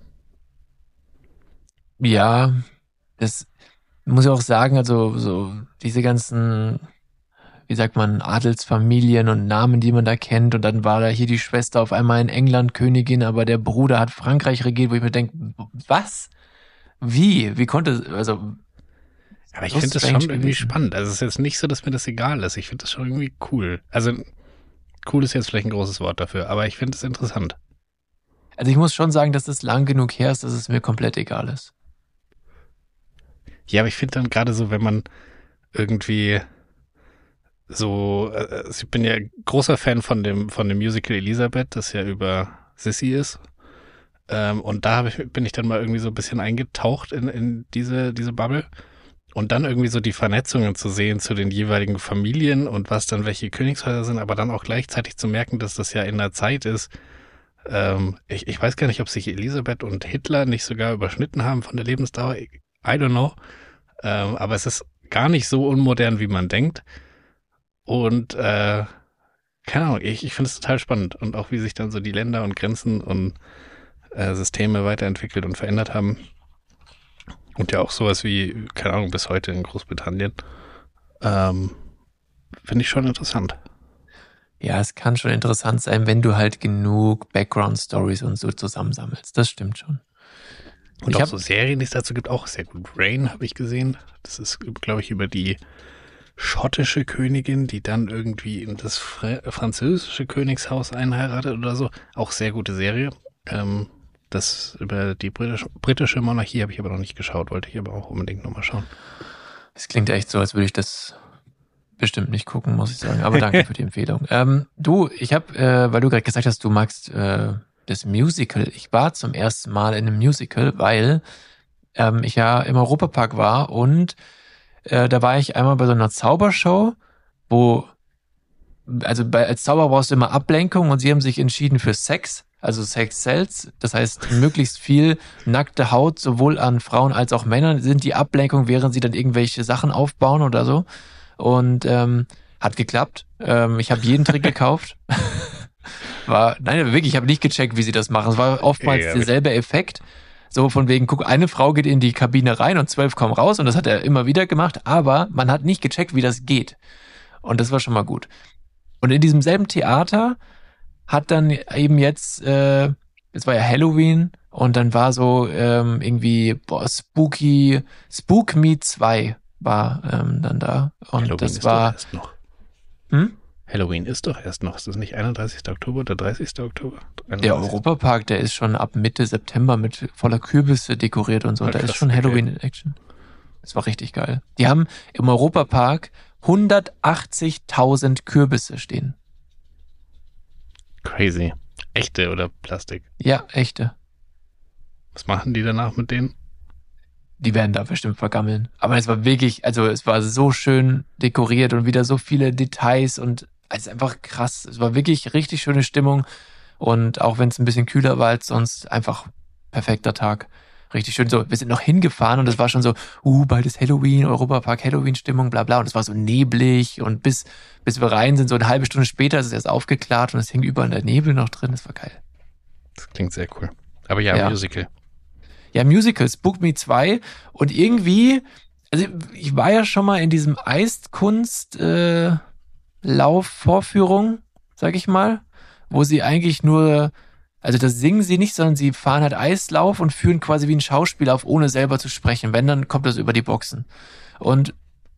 Ja, das muss ich auch sagen, also so diese ganzen, wie sagt man, Adelsfamilien und Namen, die man da kennt, und dann war da hier die Schwester auf einmal in England Königin, aber der Bruder hat Frankreich regiert, wo ich mir denke, was? Wie? Wie konnte, also Aber ich so finde das strange schon irgendwie gewesen. spannend. Also es ist jetzt nicht so, dass mir das egal ist. Ich finde das schon irgendwie cool. Also cool ist jetzt vielleicht ein großes Wort dafür, aber ich finde es interessant. Also ich muss schon sagen, dass das lang genug her ist, dass es mir komplett egal ist. Ja, aber ich finde dann gerade so, wenn man irgendwie so, äh, ich bin ja großer Fan von dem von dem Musical Elisabeth, das ja über Sissy ist. Ähm, und da hab ich, bin ich dann mal irgendwie so ein bisschen eingetaucht in, in diese, diese Bubble. Und dann irgendwie so die Vernetzungen zu sehen zu den jeweiligen Familien und was dann welche Königshäuser sind, aber dann auch gleichzeitig zu merken, dass das ja in der Zeit ist. Ähm, ich, ich weiß gar nicht, ob sich Elisabeth und Hitler nicht sogar überschnitten haben von der Lebensdauer. I don't know. Ähm, aber es ist gar nicht so unmodern, wie man denkt. Und äh, keine Ahnung, ich, ich finde es total spannend. Und auch wie sich dann so die Länder und Grenzen und äh, Systeme weiterentwickelt und verändert haben. Und ja auch sowas wie, keine Ahnung, bis heute in Großbritannien. Ähm, finde ich schon interessant. Ja, es kann schon interessant sein, wenn du halt genug Background-Stories und so zusammensammelst. Das stimmt schon. Und Ich auch hab- so Serien, die es dazu gibt, auch sehr gut. Rain habe ich gesehen. Das ist, glaube ich, über die schottische Königin, die dann irgendwie in das Fr französische Königshaus einheiratet oder so. Auch sehr gute Serie. Ähm, das über die britische, britische Monarchie habe ich aber noch nicht geschaut, wollte ich aber auch unbedingt nochmal schauen. Es klingt echt so, als würde ich das bestimmt nicht gucken, muss ich sagen. Aber danke für die Empfehlung. Ähm, du, ich habe, äh, weil du gerade gesagt hast, du magst äh, das Musical. Ich war zum ersten Mal in einem Musical, weil ähm, ich ja im Europapark war und äh, da war ich einmal bei so einer Zaubershow, wo, also bei, als Zauberer brauchst du immer Ablenkung und sie haben sich entschieden für Sex, also Sex Sells. Das heißt, möglichst viel nackte Haut, sowohl an Frauen als auch Männern, sind die Ablenkung, während sie dann irgendwelche Sachen aufbauen oder so. Und ähm, hat geklappt. Ähm, ich habe jeden Trick gekauft. War, nein, wirklich, ich habe nicht gecheckt, wie sie das machen. Es war oftmals Ja, derselbe Effekt. So von wegen, guck, eine Frau geht in die Kabine rein und zwölf kommen raus und das hat er immer wieder gemacht, aber man hat nicht gecheckt, wie das geht. Und das war schon mal gut. Und in diesem selben Theater hat dann eben jetzt, äh, es war ja Halloween und dann war so ähm, irgendwie boah, Spooky, Spook Me zwei war ähm, dann da. Und Halloween das ist war, doch erst noch. hm? Halloween ist doch erst noch. Ist das nicht einunddreißigster Oktober oder dreißigster Oktober? Der Europapark, der ist schon ab Mitte September mit voller Kürbisse dekoriert und so. Ah, da krass, ist schon okay. Halloween in Action. Das war richtig geil. Die haben im Europapark hundertachtzigtausend Kürbisse stehen. Crazy. Echte oder Plastik? Ja, echte. Was machen die danach mit denen? Die werden da bestimmt vergammeln. Aber es war wirklich, also es war so schön dekoriert und wieder so viele Details und es ist einfach krass. Es war wirklich richtig schöne Stimmung und auch wenn es ein bisschen kühler war als sonst, einfach perfekter Tag. Richtig schön. So, wir sind noch hingefahren und es war schon so, uh, bald ist Halloween, Europapark, Halloween-Stimmung, bla bla. Und es war so neblig und bis, bis wir rein sind, so eine halbe Stunde später ist es erst aufgeklärt und es hing überall der Nebel noch drin. Das war geil. Das klingt sehr cool. Aber ja, Ja. Musical. Ja, Musical, Spook Me zwei und irgendwie, also ich war ja schon mal in diesem Eiskunst äh, Lauf-Vorführung, sag ich mal, wo sie eigentlich nur, also das singen sie nicht, sondern sie fahren halt Eislauf und führen quasi wie ein Schauspieler auf, ohne selber zu sprechen. Wenn, dann kommt das über die Boxen. Und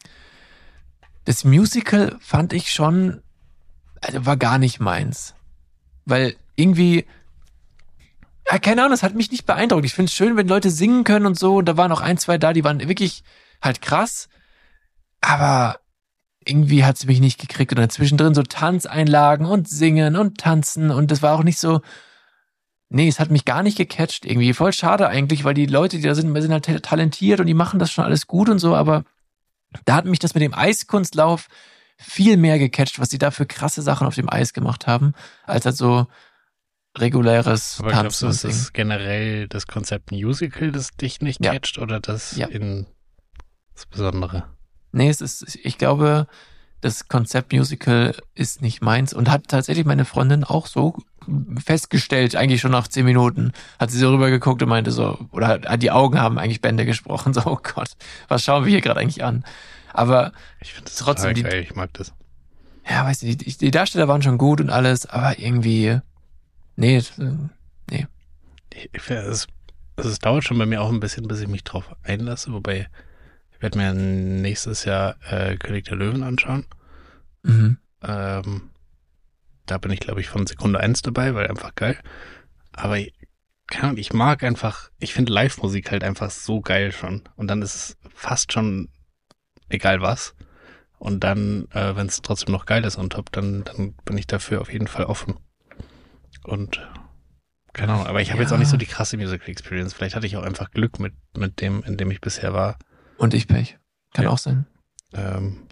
das Musical fand ich schon, also war gar nicht meins. Weil irgendwie, ja, keine Ahnung, das hat mich nicht beeindruckt. Ich finde es schön, wenn Leute singen können und so. Und da waren auch ein, zwei da, die waren wirklich halt krass. Aber irgendwie hat es mich nicht gekriegt. Und dann zwischendrin so Tanzeinlagen und Singen und Tanzen. Und das war auch nicht so, nee, es hat mich gar nicht gecatcht. Irgendwie voll schade eigentlich, weil die Leute, die da sind, sind halt talentiert und die machen das schon alles gut und so. Aber da hat mich das mit dem Eiskunstlauf viel mehr gecatcht, was die da für krasse Sachen auf dem Eis gemacht haben, als halt so reguläres Aber glaubst Tanzen du, und ist Singen. das generell das Konzept Musical, das dich nicht Ja. catcht oder das Ja. in das Besondere? Nee, es ist, ich glaube, das Konzept Musical ist nicht meins und hat tatsächlich meine Freundin auch so festgestellt, eigentlich schon nach zehn Minuten, hat sie so rübergeguckt und meinte so, oder hat- die Augen haben eigentlich Bände gesprochen, so, oh Gott, was schauen wir hier gerade eigentlich an? Aber Ich finde das Trotzdem, total die- geil, ich mag das. ja, weißt du, die, die Darsteller waren schon gut und alles, aber irgendwie, nee, äh, nee. Ich, ich finde, es, also es dauert schon bei mir auch ein bisschen, bis ich mich drauf einlasse, wobei ich werde mir nächstes Jahr äh, König der Löwen anschauen. Mhm. Ähm, da bin ich, glaube ich, von Sekunde eins dabei, weil einfach geil. Aber ich, keine Ahnung, ich mag einfach, ich finde Live-Musik halt einfach so geil schon. Und dann ist es fast schon egal was. Und dann, äh, wenn es trotzdem noch geil ist on top, dann, dann bin ich dafür auf jeden Fall offen. Und keine Ahnung, aber ich habe Ja. jetzt auch nicht so die krasse Musical Experience. Vielleicht hatte ich auch einfach Glück mit, mit dem, in dem ich bisher war. Und ich Pech. Kann Ja. auch sein. Ähm,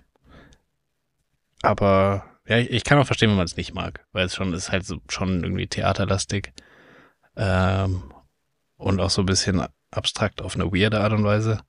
aber ja, ich, ich kann auch verstehen, wenn man es nicht mag, weil es schon ist halt so, schon irgendwie theaterlastig ähm, und auch so ein bisschen abstrakt auf eine weirde Art und Weise.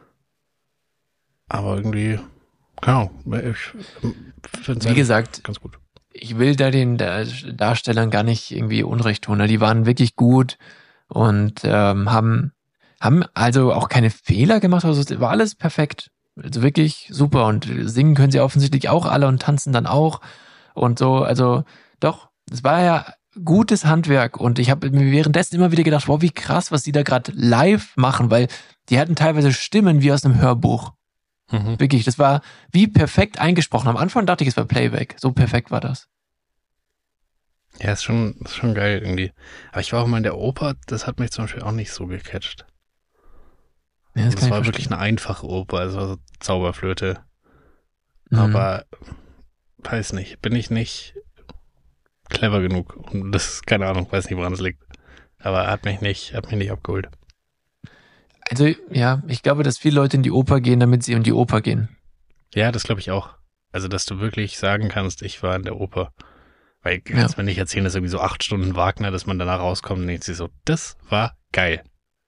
Aber irgendwie, keine Ahnung, ich finde Wie es gesagt, ganz gut. ich will da den Dar- Darstellern gar nicht irgendwie Unrecht tun. Ne? Die waren wirklich gut und ähm, haben, haben also auch keine Fehler gemacht. Also es war alles perfekt. Also wirklich super. Und singen können sie offensichtlich auch alle und tanzen dann auch. Und so, also doch, es war ja gutes Handwerk. Und ich habe mir währenddessen immer wieder gedacht, wow, wie krass, was die da gerade live machen, weil die hatten teilweise Stimmen wie aus einem Hörbuch. Mhm. Wirklich, das war wie perfekt eingesprochen. Am Anfang dachte ich, es war Playback. So perfekt war das. Ja, ist schon, ist schon geil irgendwie. Aber ich war auch mal in der Oper, das hat mich zum Beispiel auch nicht so gecatcht. Ja, Das, kann ich war wirklich verstehen. eine einfache Oper, also war so Zauberflöte. Mhm. Aber weiß nicht, bin ich nicht clever genug. Und das, keine Ahnung, weiß nicht, woran es liegt. Aber hat mich nicht, hat mich nicht abgeholt. Also, ja, ich glaube, dass viele Leute in die Oper gehen, damit sie in die Oper gehen. Ja, das glaube ich auch. Also, dass du wirklich sagen kannst, ich war in der Oper. Weil, kannst Ja. mir nicht erzählen, dass irgendwie so acht Stunden Wagner, dass man danach rauskommt und denkt sich so, das war geil.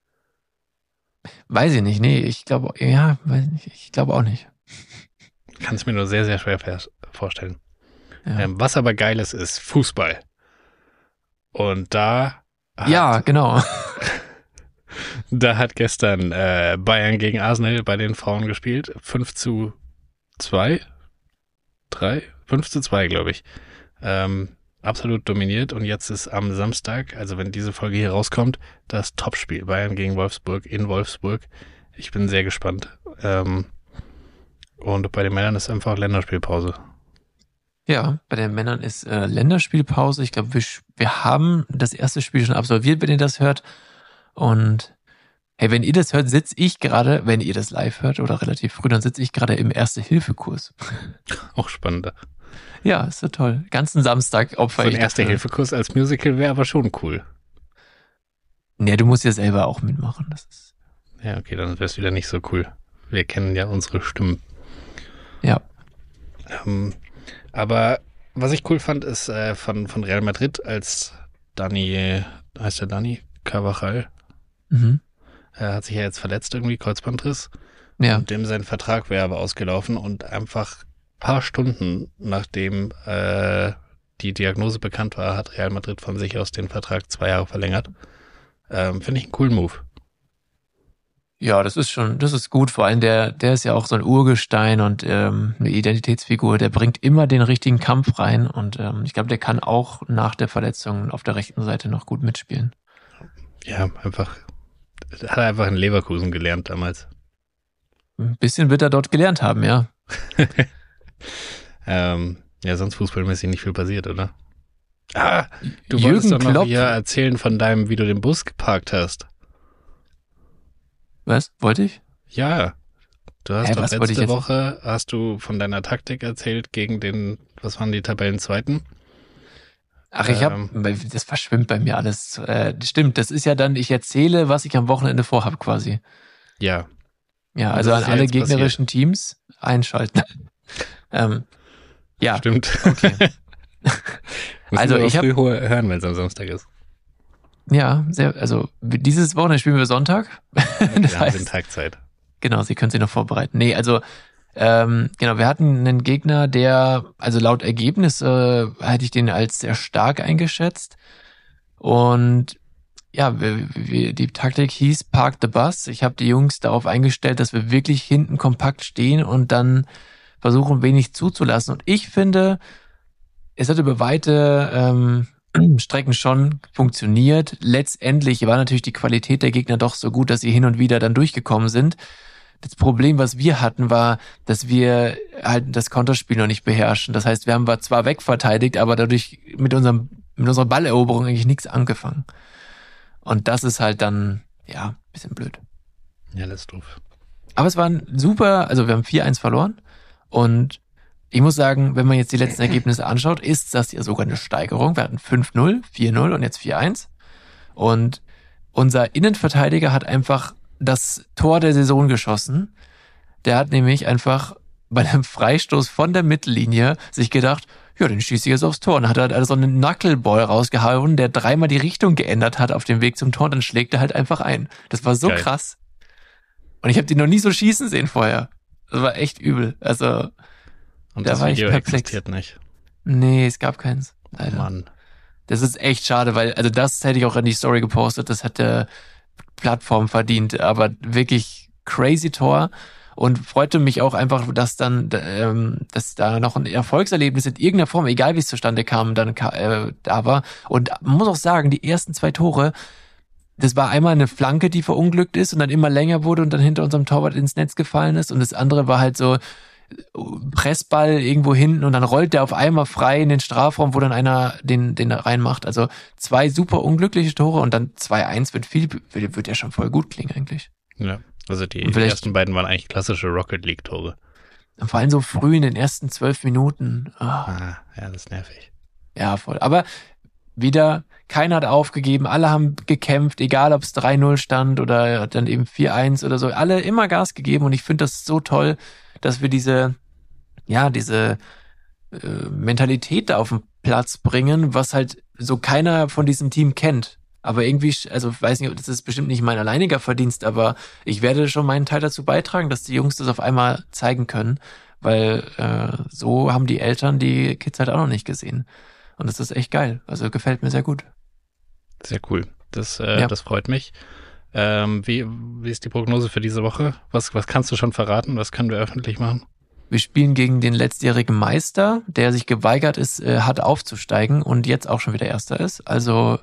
Weiß ich nicht, nee, ich glaube, ja, weiß nicht, ich glaube auch nicht. Kann es mir nur sehr, sehr schwer ver- vorstellen. Ja, Ähm, was aber geil ist, ist Fußball. Und da hat, ja genau. da hat gestern äh, Bayern gegen Arsenal bei den Frauen gespielt. fünf zu zwei, drei, fünf zu zwei, glaube ich. Ähm, absolut dominiert. Und jetzt ist am Samstag, also wenn diese Folge hier rauskommt, das Topspiel Bayern gegen Wolfsburg in Wolfsburg. Ich bin sehr gespannt. Ähm, und bei den Männern ist einfach Länderspielpause. Ja, bei den Männern ist äh, Länderspielpause. Ich glaube, wir, wir haben das erste Spiel schon absolviert, wenn ihr das hört. Und hey, wenn ihr das hört, sitze ich gerade, wenn ihr das live hört oder relativ früh, dann sitze ich gerade im Erste-Hilfe-Kurs. Auch spannend. Ja, ist so toll. Ganzen Samstag opfer So ich. ein Erste-Hilfe-Kurs als Musical wäre aber schon cool. Nee, du musst ja selber auch mitmachen. Das ist Ja, okay, dann wäre es wieder nicht so cool. Wir kennen ja unsere Stimmen. ja. Ähm, aber was ich cool fand, ist äh, von, von Real Madrid, als Dani, heißt der Dani Carvajal, Mhm. er hat sich ja jetzt verletzt, irgendwie Kreuzbandriss. Ja. Und dem sein Vertrag wäre aber ausgelaufen und einfach ein paar Stunden nachdem äh, die Diagnose bekannt war, hat Real Madrid von sich aus den Vertrag zwei Jahre verlängert. Ähm, Finde ich einen coolen Move. Ja, das ist schon, das ist gut. Vor allem der, der ist ja auch so ein Urgestein und ähm, eine Identitätsfigur. Der bringt immer den richtigen Kampf rein und ähm, ich glaube, der kann auch nach der Verletzung auf der rechten Seite noch gut mitspielen. Ja, einfach, hat er einfach in Leverkusen gelernt damals. Ein bisschen wird er dort gelernt haben, ja. ähm, ja, sonst fußballmäßig nicht viel passiert, oder? Ah, du Jürgen wolltest doch noch Klopp. hier erzählen von deinem, wie du den Bus geparkt hast. Was? Wollte ich? Ja, du hast Hä, doch was wollte ich letzte jetzt? Woche, hast du von deiner Taktik erzählt gegen den, was waren die Tabellenzweiten? Ach, ich Ähm. habe, das verschwimmt bei mir alles. Äh, stimmt, das ist ja dann, ich erzähle, was ich am Wochenende vorhabe quasi. Ja, Ja, Und also das an ist ja alle jetzt gegnerischen Teams einschalten. ähm, ja, stimmt. okay. Müssen Also wir ich aber hab- früh hören, wenn es am Samstag ist. Ja, sehr, also dieses Wochenende spielen wir Sonntag. Wir Das haben den heißt, Tag Zeit. genau, Sie können sich noch vorbereiten. Nee, also ähm, genau, wir hatten einen Gegner, der, also laut Ergebnis äh, hätte ich den als sehr stark eingeschätzt. Und ja, wir, wir, die Taktik hieß Park the Bus. Ich habe die Jungs darauf eingestellt, dass wir wirklich hinten kompakt stehen und dann versuchen, wenig zuzulassen. Und ich finde, es hat über weite ähm, Strecken schon funktioniert. Letztendlich war natürlich die Qualität der Gegner doch so gut, dass sie hin und wieder dann durchgekommen sind. Das Problem, was wir hatten, war, dass wir halt das Konterspiel noch nicht beherrschen. Das heißt, wir haben zwar wegverteidigt, aber dadurch mit unserem mit unserer Balleroberung eigentlich nichts angefangen. Und das ist halt dann, ja, ein bisschen blöd. Ja, das ist doof. Aber es war ein super, also wir haben vier eins verloren und ich muss sagen, wenn man jetzt die letzten Ergebnisse anschaut, ist das ja sogar eine Steigerung. Wir hatten fünf null, vier null und jetzt vier eins. Und unser Innenverteidiger hat einfach das Tor der Saison geschossen. Der hat nämlich einfach bei einem Freistoß von der Mittellinie sich gedacht, ja, den schieße ich jetzt aufs Tor. Und hat er halt so einen Knuckleball rausgehauen, der dreimal die Richtung geändert hat auf dem Weg zum Tor. Und dann schlägt er halt einfach ein. Das war so Geil. krass. Und ich habe den noch nie so schießen sehen vorher. Das war echt übel. Also, Und Da das war ich Video perplex. existiert nicht. nee, es gab keins. Oh Leider. Mann. Das ist echt schade, weil, also das hätte ich auch in die Story gepostet, das hätte Plattform verdient, aber wirklich crazy Tor und freute mich auch einfach, dass dann, ähm, dass da noch ein Erfolgserlebnis in irgendeiner Form, egal wie es zustande kam, dann ka- äh, da war. Und man muss auch sagen, die ersten zwei Tore, das war einmal eine Flanke, die verunglückt ist und dann immer länger wurde und dann hinter unserem Torwart ins Netz gefallen ist und das andere war halt so, Pressball irgendwo hinten und dann rollt der auf einmal frei in den Strafraum, wo dann einer den, den da reinmacht. Also zwei super unglückliche Tore und dann zwei eins wird viel, wird, wird ja schon voll gut klingen eigentlich. Ja, also die Und vielleicht- ersten beiden waren eigentlich klassische Rocket League Tore. Und vor allem so früh in den ersten zwölf Minuten. Ah, Ah, ja, das ist nervig. ja, voll. Aber wieder, keiner hat aufgegeben, alle haben gekämpft, egal ob es drei null stand oder dann eben vier eins oder so. Alle immer Gas gegeben und ich finde das so toll, dass wir diese, ja, diese äh, Mentalität da auf den Platz bringen, was halt so keiner von diesem Team kennt. Aber irgendwie, also ich weiß nicht, das ist bestimmt nicht mein alleiniger Verdienst, aber ich werde schon meinen Teil dazu beitragen, dass die Jungs das auf einmal zeigen können, weil äh, so haben die Eltern die Kids halt auch noch nicht gesehen. Und das ist echt geil. Also gefällt mir sehr gut. Sehr cool. Das, äh, Ja. das freut mich. Ähm, wie, wie ist die Prognose für diese Woche? Was, was kannst du schon verraten? Was können wir öffentlich machen? Wir spielen gegen den letztjährigen Meister, der sich geweigert ist, äh, hat aufzusteigen und jetzt auch schon wieder Erster ist. Also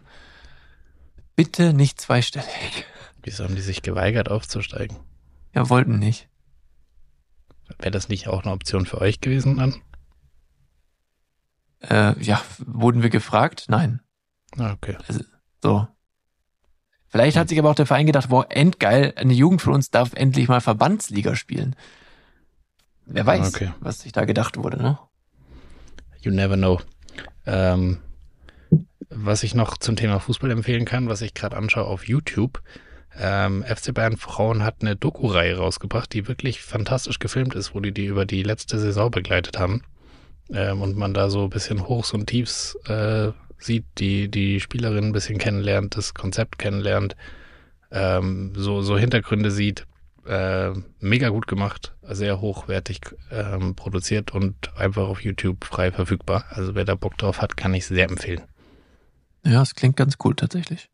bitte nicht zweistellig. Wieso haben die sich geweigert aufzusteigen? Ja, wollten nicht. Wäre das nicht auch eine Option für euch gewesen dann? Äh, ja, wurden wir gefragt? Nein. Ah, okay. Also, so. Vielleicht hat sich aber auch der Verein gedacht, wow, endgeil, eine Jugend von uns darf endlich mal Verbandsliga spielen. Wer weiß, Okay. was sich da gedacht wurde, ne? You never know. Ähm, was ich noch zum Thema Fußball empfehlen kann, was ich gerade anschaue auf YouTube, ähm, F C Bayern Frauen hat eine Doku-Reihe rausgebracht, die wirklich fantastisch gefilmt ist, wo die die über die letzte Saison begleitet haben. Ähm, und man da so ein bisschen Hochs und Tiefs äh, sieht, die die Spielerin ein bisschen kennenlernt, das Konzept kennenlernt, ähm, so, so Hintergründe sieht. Äh, mega gut gemacht, sehr hochwertig ähm, produziert und einfach auf YouTube frei verfügbar. Also wer da Bock drauf hat, kann ich sehr empfehlen. Ja, es klingt ganz cool tatsächlich.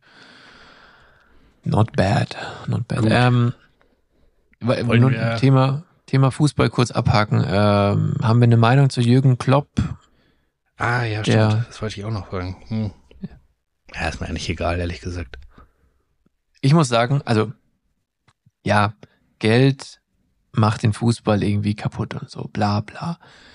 Not bad, not bad. Gut. Ähm, Wollen nur wir- Thema, Thema Fußball kurz abhaken. Ähm, haben wir eine Meinung zu Jürgen Klopp? Ah, ja, Der- stimmt. Das wollte ich auch noch fragen. Hm. Ja, ist mir eigentlich egal, ehrlich gesagt. Ich muss sagen, also ja, Geld macht den Fußball irgendwie kaputt und so, bla bla.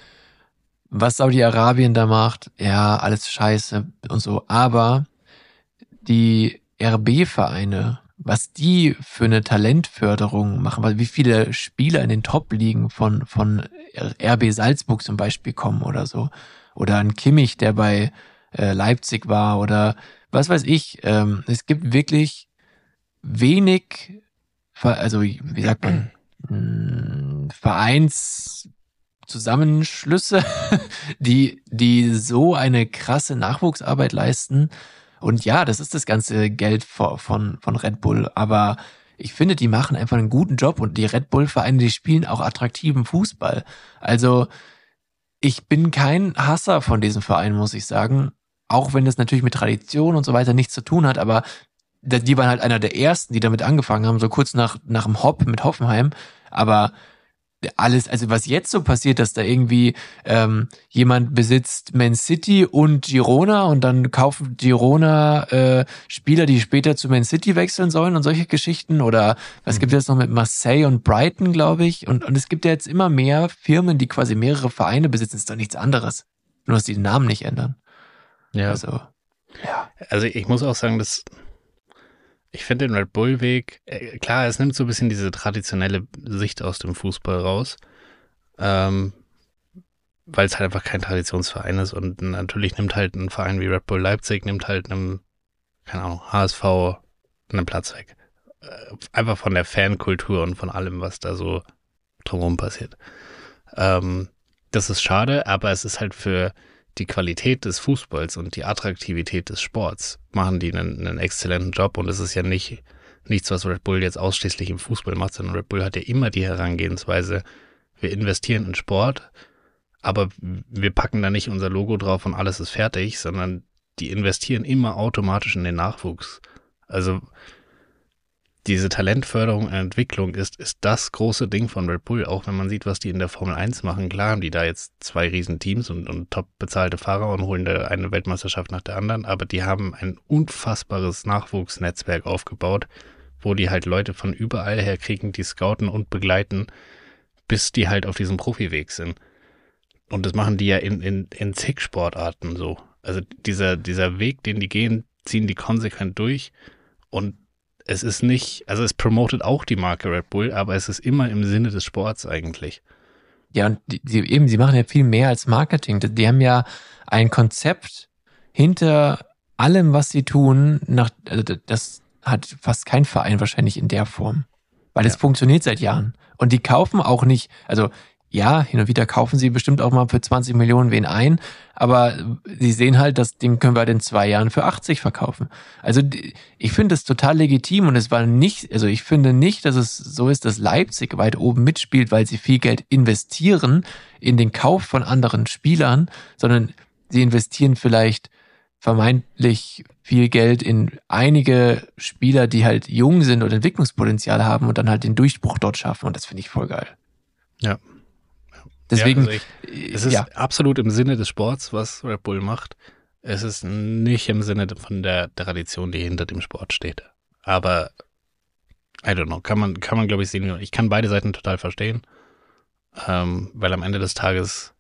Was Saudi-Arabien da macht, ja, alles scheiße und so. Aber die R B-Vereine, was die für eine Talentförderung machen, weil wie viele Spieler in den Top-Ligen von, von R B Salzburg zum Beispiel kommen oder so. Oder ein Kimmich, der bei äh, Leipzig war oder was weiß ich. Ähm, es gibt wirklich wenig, Ver- also wie sagt man, mh, Vereinszusammenschlüsse, die, die so eine krasse Nachwuchsarbeit leisten. Und ja, das ist das ganze Geld von, von, von Red Bull. Aber ich finde, die machen einfach einen guten Job und die Red Bull-Vereine, die spielen auch attraktiven Fußball. Also ich bin kein Hasser von diesem Verein, muss ich sagen. Auch wenn das natürlich mit Tradition und so weiter nichts zu tun hat, aber da- die waren halt einer der ersten, die damit angefangen haben, so kurz nach, nach dem Hop mit Hoffenheim. Aber alles, also was jetzt so passiert, dass da irgendwie ähm, jemand besitzt Man City und Girona und dann kaufen Girona äh, Spieler, die später zu Man City wechseln sollen und solche Geschichten. Oder was Mhm. gibt es jetzt noch mit Marseille und Brighton, glaube ich. Und, und es gibt ja jetzt immer mehr Firmen, die quasi mehrere Vereine besitzen. Ist doch nichts anderes. Nur, dass die den Namen nicht ändern. Ja. Also, ja. Also ich muss auch sagen, dass ich finde den Red Bull-Weg, äh, klar, es nimmt so ein bisschen diese traditionelle Sicht aus dem Fußball raus, ähm, weil es halt einfach kein Traditionsverein ist und natürlich nimmt halt ein Verein wie Red Bull Leipzig, nimmt halt einem, keine Ahnung, H S V einen Platz weg. Äh, einfach von der Fankultur und von allem, was da so drumherum passiert. Ähm, das ist schade, aber es ist halt für die Qualität des Fußballs und die Attraktivität des Sports machen die einen, einen exzellenten Job und es ist ja nicht nichts, was Red Bull jetzt ausschließlich im Fußball macht, sondern Red Bull hat ja immer die Herangehensweise, wir investieren in Sport, aber wir packen da nicht unser Logo drauf und alles ist fertig, sondern die investieren immer automatisch in den Nachwuchs. Also diese Talentförderung und Entwicklung ist, ist das große Ding von Red Bull, auch wenn man sieht, was die in der Formel eins machen. Klar haben die da jetzt zwei Riesenteams und, und top bezahlte Fahrer und holen da eine Weltmeisterschaft nach der anderen, aber die haben ein unfassbares Nachwuchsnetzwerk aufgebaut, wo die halt Leute von überall her kriegen, die scouten und begleiten, bis die halt auf diesem Profiweg sind. Und das machen die ja in, in, in zig Sportarten so. Also dieser, dieser Weg, den die gehen, ziehen die konsequent durch und es ist nicht, also es promotet auch die Marke Red Bull, aber es ist immer im Sinne des Sports eigentlich. Ja, und die, die, eben, sie machen ja viel mehr als Marketing. Die, die haben ja ein Konzept hinter allem, was sie tun. Nach, also das hat fast kein Verein wahrscheinlich in der Form. Weil es Ja. funktioniert seit Jahren. Und die kaufen auch nicht, also ja, hin und wieder kaufen sie bestimmt auch mal für zwanzig Millionen wen ein, aber sie sehen halt, das Ding können wir halt in zwei Jahren für achtzig verkaufen. Also die- ich finde es total legitim und es war nicht, also ich finde nicht, dass es so ist, dass Leipzig weit oben mitspielt, weil sie viel Geld investieren in den Kauf von anderen Spielern, sondern sie investieren vielleicht vermeintlich viel Geld in einige Spieler, die halt jung sind und Entwicklungspotenzial haben und dann halt den Durchbruch dort schaffen und das finde ich voll geil. Ja. Deswegen, ja, also ich, es ist ja, absolut im Sinne des Sports, was Red Bull macht. Es ist nicht im Sinne von der Tradition, die hinter dem Sport steht. Aber, I don't know, kann man, kann man glaube ich sehen. Ich kann beide Seiten total verstehen, ähm, weil am Ende des Tages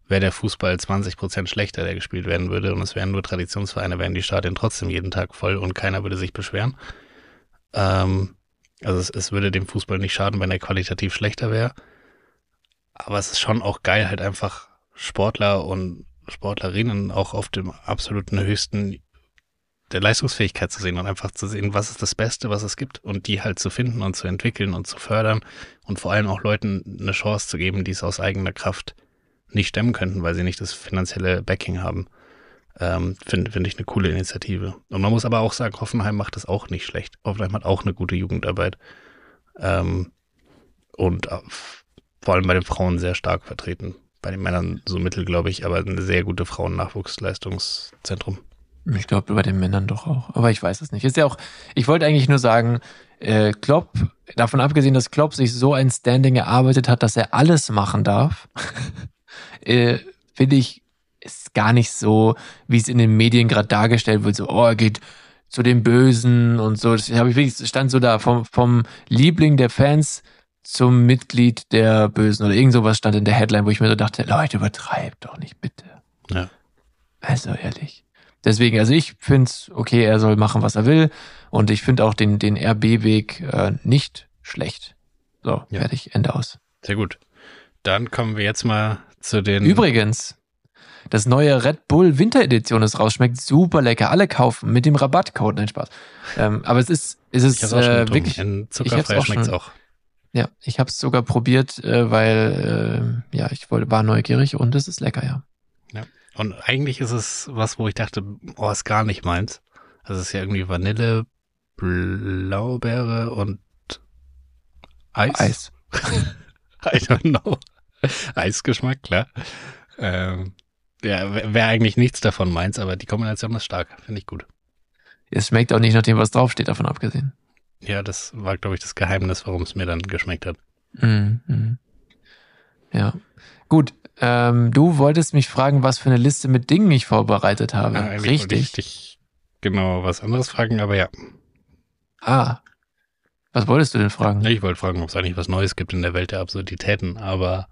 wäre der Fußball zwanzig Prozent schlechter, der gespielt werden würde und es wären nur Traditionsvereine, wären die Stadien trotzdem jeden Tag voll und keiner würde sich beschweren. Ähm, also es, es würde dem Fußball nicht schaden, wenn er qualitativ schlechter wäre. Aber es ist schon auch geil, halt einfach Sportler und Sportlerinnen auch auf dem absoluten höchsten der Leistungsfähigkeit zu sehen und einfach zu sehen, was ist das Beste, was es gibt und die halt zu finden und zu entwickeln und zu fördern und vor allem auch Leuten eine Chance zu geben, die es aus eigener Kraft nicht stemmen könnten, weil sie nicht das finanzielle Backing haben. Ähm, Finde find ich eine coole Initiative. Und man muss aber auch sagen, Hoffenheim macht das auch nicht schlecht. Hoffenheim hat auch eine gute Jugendarbeit. Ähm, und äh, vor allem bei den Frauen sehr stark vertreten. Bei den Männern so mittel, glaube ich, aber eine sehr gute Frauen-Nachwuchsleistungszentrum. Ich glaube, bei den Männern doch auch. Aber ich weiß es nicht. Ist ja auch, ich wollte eigentlich nur sagen, äh, Klopp, davon abgesehen, dass Klopp sich so ein Standing erarbeitet hat, dass er alles machen darf, äh, finde ich, ist gar nicht so, wie es in den Medien gerade dargestellt wird, so, oh, er geht zu den Bösen und so. Das habe ich wirklich, stand so da, vom, vom Liebling der Fans zum Mitglied der Bösen oder irgend sowas stand in der Headline, wo ich mir so dachte, Leute, übertreibt doch nicht, bitte. Ja. Also ehrlich. Deswegen, also ich finde es okay, er soll machen, was er will und ich finde auch den, den R B-Weg äh, nicht schlecht. So, Ja. fertig, Ende aus. Sehr gut. Dann kommen wir jetzt mal zu den... Übrigens, das neue Red Bull Winteredition ist raus, schmeckt super lecker. Alle kaufen mit dem Rabattcode, nein Spaß. Ähm, aber es ist, es Ich ist hab's auch schon äh, getrunken. wirklich. In ich hab's zuckerfrei auch schmeckt's schon- auch. Ja, ich habe es sogar probiert, äh, weil äh, ja ich wollte, war neugierig und es ist lecker, ja. Und eigentlich ist es was, wo ich dachte, oh, ist gar nicht meins. Also es ist ja irgendwie Vanille, Blaubeere und Eis. Eis. I don't know. Eisgeschmack, klar. Ähm, ja, wäre wär eigentlich nichts davon meins, aber die Kombination ist stark. Finde ich gut. Es schmeckt auch nicht nach dem, was draufsteht, davon abgesehen. Ja, das war, glaube ich, das Geheimnis, warum es mir dann geschmeckt hat. Mhm. mhm. Ja. Gut, ähm, du wolltest mich fragen, was für eine Liste mit Dingen ich vorbereitet habe. Ja, eigentlich wollte Richtig. ich dich genau was anderes fragen, aber ja. Ah. Was wolltest du denn fragen? Ich wollte fragen, ob es eigentlich was Neues gibt in der Welt der Absurditäten, aber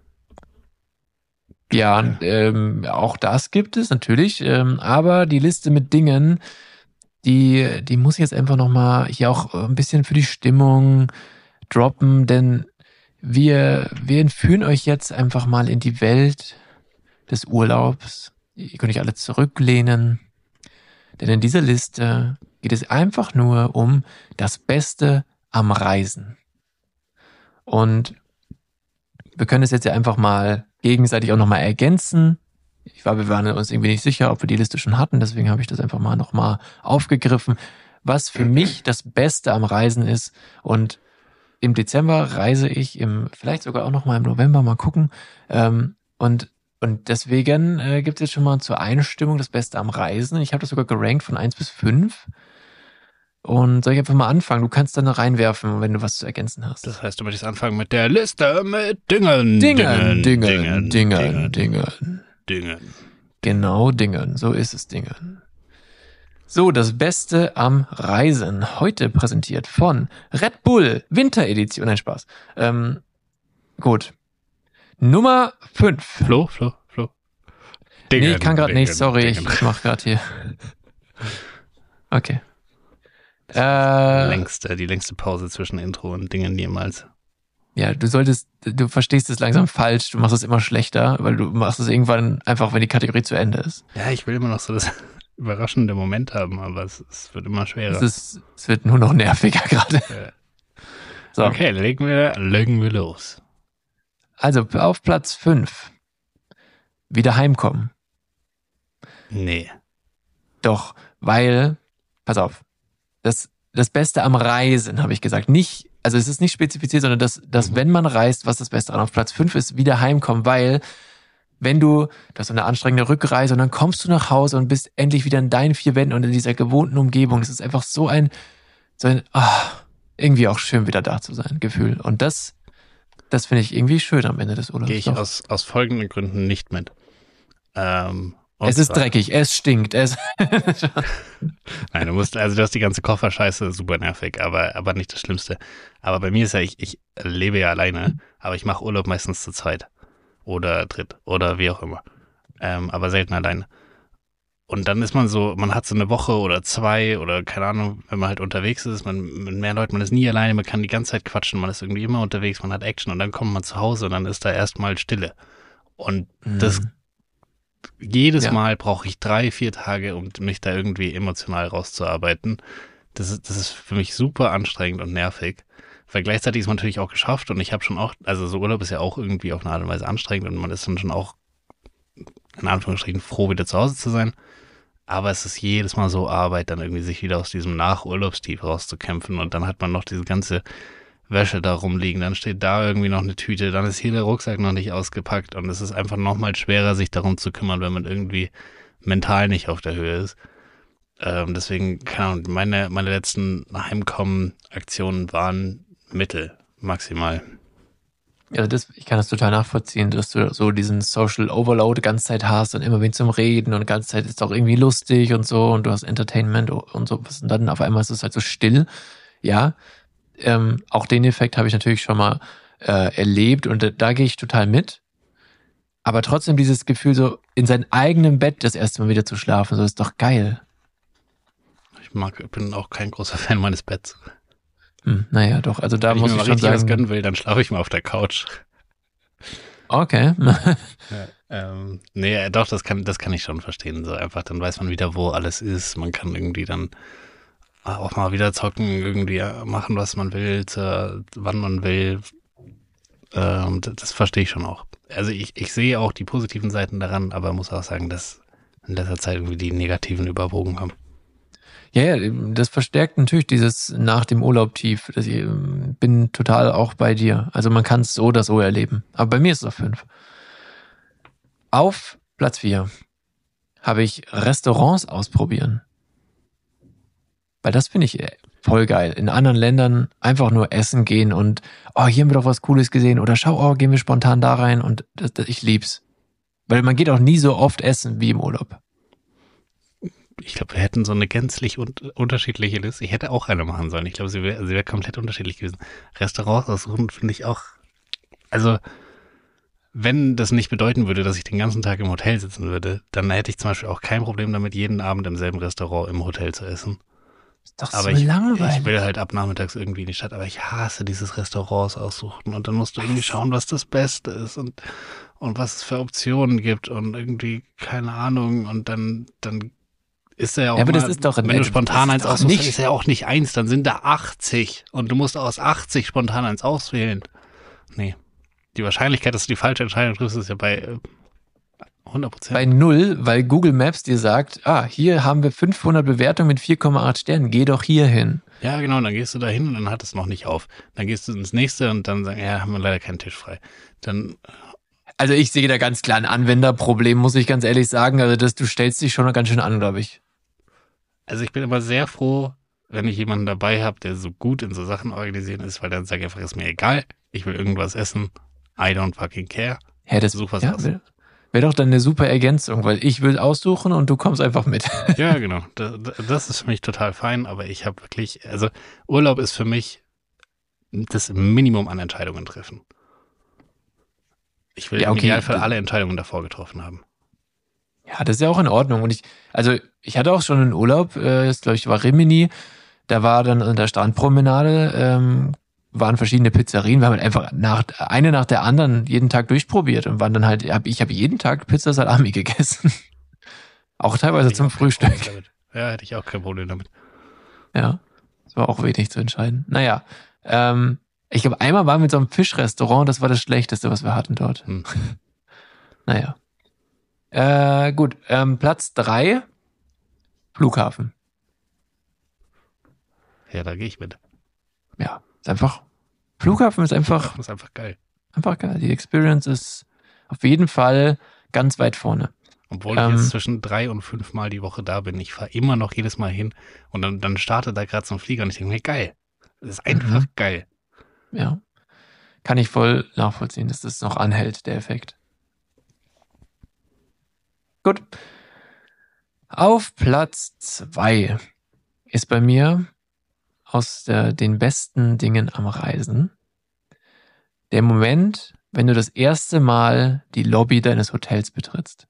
Ja, ähm, auch das gibt es natürlich, ähm, aber die Liste mit Dingen, die, die muss ich jetzt einfach nochmal hier auch ein bisschen für die Stimmung droppen, denn wir, wir entführen euch jetzt einfach mal in die Welt des Urlaubs. Ihr könnt euch alle zurücklehnen, denn in dieser Liste geht es einfach nur um das Beste am Reisen. Und wir können es jetzt ja einfach mal gegenseitig auch nochmal ergänzen. Ich war, wir waren uns irgendwie nicht sicher, ob wir die Liste schon hatten, deswegen habe ich das einfach mal nochmal aufgegriffen, was für mich das Beste am Reisen ist. Und im Dezember reise ich, im vielleicht sogar auch nochmal im November, mal gucken. Ähm, und, und deswegen äh, gibt es jetzt schon mal zur Einstimmung das Beste am Reisen. Ich habe das sogar gerankt von eins bis fünf. Und soll ich einfach mal anfangen? Du kannst dann reinwerfen, wenn du was zu ergänzen hast. das heißt, du möchtest anfangen mit der Liste mit Dingen. Dingen, Dingen, Dingen, Dingen. Dingen. Genau, Dingen. So ist es, Dingen. So, das Beste am Reisen. Heute präsentiert von Red Bull Winteredition. Nein, Spaß. Ähm, gut. Nummer fünf. Flo, Flo, Flo. Nee, ich kann gerade nicht, sorry, ich, Dingen. ich mach gerade hier. Okay. Äh, längste, die längste Pause zwischen Intro und Dingen jemals. ja, du solltest, du verstehst es langsam falsch, du machst es immer schlechter, weil du machst es irgendwann einfach, wenn die Kategorie zu Ende ist. Ja, ich will immer noch so das überraschende Moment haben, aber es, es wird immer schwerer. Es ist, es wird nur noch nerviger gerade. Ja. So. Okay, legen wir, legen wir los. Also auf Platz fünf. Wieder heimkommen. Nee. Doch, weil, pass auf, das, das Beste am Reisen, habe ich gesagt. Nicht, also es ist nicht spezifiziert, sondern dass, dass wenn man reist, was das Beste an auf Platz fünf ist, wieder heimkommen, weil wenn du, du hast so eine anstrengende Rückreise und dann kommst du nach Hause und bist endlich wieder in deinen vier Wänden und in dieser gewohnten Umgebung. Das ist einfach so ein, so ein, ah, irgendwie auch schön wieder da zu sein, Gefühl. Und das, das finde ich irgendwie schön am Ende des Urlaubs. Gehe ich Doch. aus, aus folgenden Gründen nicht mit. Ähm, und Es ist zwar- dreckig, es stinkt, es. Nein, du musst, also du hast die ganze Kofferscheiße, super nervig, aber, aber nicht das Schlimmste. Aber bei mir ist ja, ich, ich lebe ja alleine, aber ich mache Urlaub meistens zu zweit. oder dritt oder wie auch immer. Ähm, aber selten alleine. Und dann ist man so, man hat so eine Woche oder zwei oder keine Ahnung, wenn man halt unterwegs ist, man mit mehr Leuten, man ist nie alleine, man kann die ganze Zeit quatschen, man ist irgendwie immer unterwegs, man hat Action und dann kommt man zu Hause und dann ist da erstmal Stille. Und das Mhm. jedes Ja. Mal brauche ich drei, vier Tage, um mich da irgendwie emotional rauszuarbeiten. Das ist, das ist für mich super anstrengend und nervig. Weil gleichzeitig ist man natürlich auch geschafft und ich habe schon auch, also so Urlaub ist ja auch irgendwie auf eine Art und Weise anstrengend und man ist dann schon auch in Anführungsstrichen froh, wieder zu Hause zu sein. Aber es ist jedes Mal so Arbeit, dann irgendwie sich wieder aus diesem Nachurlaubstief rauszukämpfen und dann hat man noch diese ganze Wäsche da rumliegen, dann steht da irgendwie noch eine Tüte, dann ist hier der Rucksack noch nicht ausgepackt und es ist einfach nochmal schwerer, sich darum zu kümmern, wenn man irgendwie mental nicht auf der Höhe ist. Ähm, deswegen, keine Ahnung, meine, meine letzten Heimkommen-Aktionen waren Mittel, maximal. Ja, das, ich kann das total nachvollziehen, dass du so diesen Social Overload die ganze Zeit hast und immer wen zum Reden und die ganze Zeit ist auch irgendwie lustig und so und du hast Entertainment und so und dann auf einmal ist es halt so still. Ja, ähm, auch den Effekt habe ich natürlich schon mal äh, erlebt und da, da gehe ich total mit. Aber trotzdem dieses Gefühl, so in seinem eigenen Bett das erste Mal wieder zu schlafen, so ist doch geil. Ich mag, bin auch kein großer Fan meines Betts. Hm, naja, doch, also da Wenn ich muss mir ich mal schon richtig was sagen, gönnen will, dann schlafe ich mal auf der Couch. okay. Ja, ähm, nee, doch, das kann, das kann ich schon verstehen. So einfach, dann weiß man wieder, wo alles ist. Man kann irgendwie dann auch mal wieder zocken, irgendwie machen, was man will, zu, wann man will. Ähm, das, das verstehe ich schon auch. Also ich, ich sehe auch die positiven Seiten daran, aber muss auch sagen, dass in letzter Zeit irgendwie die negativen überwogen haben. Ja, ja, das verstärkt natürlich dieses nach dem Urlaub tief. Ich ähm, bin total auch bei dir. Also man kann es so oder so erleben. Aber bei mir ist es auf fünf. Auf Platz vier habe ich Restaurants ausprobieren. Weil das finde ich äh, voll geil. In anderen Ländern einfach nur essen gehen und oh, hier haben wir doch was Cooles gesehen oder schau, oh, gehen wir spontan da rein und das, das, ich lieb's. Weil man geht auch nie so oft essen wie im Urlaub. Ich glaube, wir hätten so eine gänzlich un unterschiedliche Liste. Ich hätte auch eine machen sollen. Ich glaube, sie wäre sie wär komplett unterschiedlich gewesen. Restaurants aussuchen finde ich auch, also wenn das nicht bedeuten würde, dass ich den ganzen Tag im Hotel sitzen würde, dann hätte ich zum Beispiel auch kein Problem damit, jeden Abend im selben Restaurant im Hotel zu essen. Ist doch Aber so ich, langweilig. ich will halt ab nachmittags irgendwie in die Stadt, aber ich hasse dieses Restaurants aussuchen und dann musst du irgendwie schauen, was das Beste ist und, und was es für Optionen gibt und irgendwie, keine Ahnung, und dann, dann ist er ja auch Ja, aber mal, das ist doch wenn du spontan eins aussuchst, nicht. dann ist ja auch nicht eins, dann sind da achtzig und du musst aus achtzig spontan eins auswählen. Nee. Die Wahrscheinlichkeit, dass du die falsche Entscheidung triffst, ist ja bei äh, hundert Prozent. Bei null, weil Google Maps dir sagt, ah, hier haben wir fünfhundert Bewertungen mit vier Komma acht Sternen, geh doch hier hin. Ja, genau, dann gehst du da hin und dann hat es noch nicht auf. Dann gehst du ins nächste und dann sagen, ja, haben wir leider keinen Tisch frei. Dann Also ich sehe da ganz klar ein Anwenderproblem, muss ich ganz ehrlich sagen. Also das, du stellst dich schon ganz schön an, glaube ich. Also ich bin immer sehr froh, wenn ich jemanden dabei habe, der so gut in so Sachen organisieren ist, weil dann sage ich einfach, ist mir egal, ich will irgendwas essen, I don't fucking care. Hä, das Such was ja, aus. wäre wär doch dann eine super Ergänzung, weil ich will aussuchen und du kommst einfach mit. Ja, genau. Das, das ist für mich total fein, aber ich habe wirklich, also Urlaub ist für mich das Minimum an Entscheidungen treffen. Ich will Ja, im okay. Idealfall alle Entscheidungen davor getroffen haben. Ja, das ist ja auch in Ordnung. Und ich, also ich hatte auch schon einen Urlaub, äh, das glaube ich war Rimini, da war dann an der Strandpromenade, ähm, waren verschiedene Pizzerien, wir haben halt einfach nach, eine nach der anderen jeden Tag durchprobiert und waren dann halt, hab, ich habe jeden Tag Pizza Salami gegessen. Auch teilweise Hätte ich zum auch kein Problem Frühstück. damit. Ja, hätte ich auch kein Problem damit. Ja, das war auch wenig zu entscheiden. Naja, ähm, ich glaube, einmal waren wir in so einem Fischrestaurant, das war das Schlechteste, was wir hatten dort. Hm. Naja. Äh, gut, ähm, Platz drei, Flughafen. Ja, da gehe ich mit. Ja, ist einfach, Flughafen ist einfach, Das ist einfach geil. einfach geil. Die Experience ist auf jeden Fall ganz weit vorne. Obwohl ich Ähm, jetzt zwischen drei und fünf Mal die Woche da bin. Ich fahre immer noch jedes Mal hin und dann, dann startet da gerade so ein Flieger und ich denke mir, geil. Das ist einfach Mhm. geil. Ja, kann ich voll nachvollziehen, dass das noch anhält, der Effekt. Gut. Auf Platz zwei ist bei mir aus der, den besten Dingen am Reisen der Moment, wenn du das erste Mal die Lobby deines Hotels betrittst.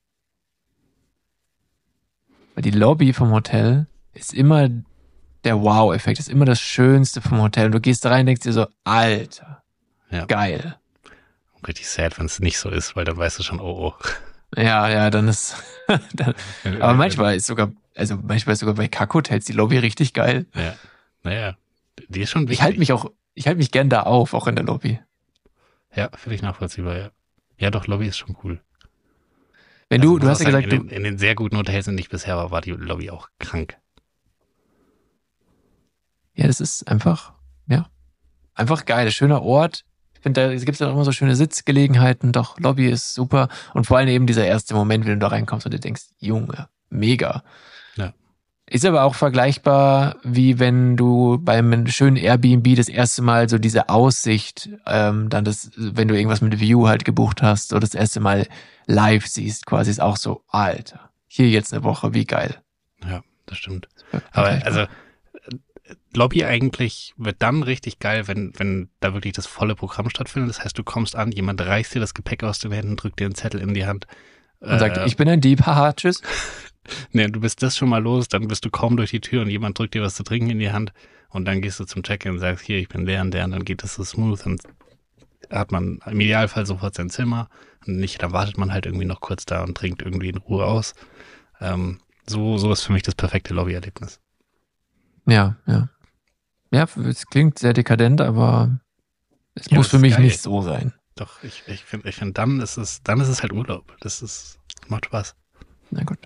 Weil die Lobby vom Hotel ist immer der Wow-Effekt, ist immer das Schönste vom Hotel. Und du gehst da rein und denkst dir so, Alter, Ja. geil. Richtig sad, wenn es nicht so ist, weil dann weißt du schon, oh, oh. Ja, ja, dann ist, dann, aber manchmal ist sogar, also manchmal ist sogar bei Kackhotels die Lobby richtig geil. Ja, naja, die ist schon wichtig. Ich halte mich auch, ich halte mich gern da auf, auch in der Lobby. Ja, völlig nachvollziehbar, ja. Ja, doch, Lobby ist schon cool. Wenn Also, du, du hast ja sagen, gesagt, in, du, den, in den sehr guten Hotels, in denen ich bisher war, war die Lobby auch krank. ja, das ist einfach, ja, einfach geil, schöner Ort. Ich finde, da gibt es dann auch immer so schöne Sitzgelegenheiten, doch, Lobby ist super. Und vor allem eben dieser erste Moment, wenn du da reinkommst und du denkst, Junge, mega. Ja. Ist aber auch vergleichbar, wie wenn du beim schönen Airbnb das erste Mal so diese Aussicht, ähm, dann das, wenn du irgendwas mit View halt gebucht hast, oder das erste Mal live siehst, quasi ist auch so, Alter, hier jetzt eine Woche, wie geil. Ja, das stimmt. Aber also Lobby eigentlich wird dann richtig geil, wenn, wenn da wirklich das volle Programm stattfindet. Das heißt, du kommst an, jemand reißt dir das Gepäck aus den Händen, drückt dir einen Zettel in die Hand. Und äh, sagt, ich bin ein Dieb, haha, tschüss. Ne, du bist das schon mal los, dann bist du kaum durch die Tür und jemand drückt dir was zu trinken in die Hand und dann gehst du zum Check-in und sagst, hier, ich bin der und der und dann geht das so smooth und hat man im Idealfall sofort sein Zimmer und nicht, dann wartet man halt irgendwie noch kurz da und trinkt irgendwie in Ruhe aus. Ähm, so, so ist für mich das perfekte Lobby-Erlebnis. Ja, ja. Ja, es klingt sehr dekadent, aber es Ja, muss das für ist mich geil. nicht so sein. Doch, ich, ich finde, ich find, dann ist es, dann ist es halt Urlaub. Das ist, macht Spaß. Na gut.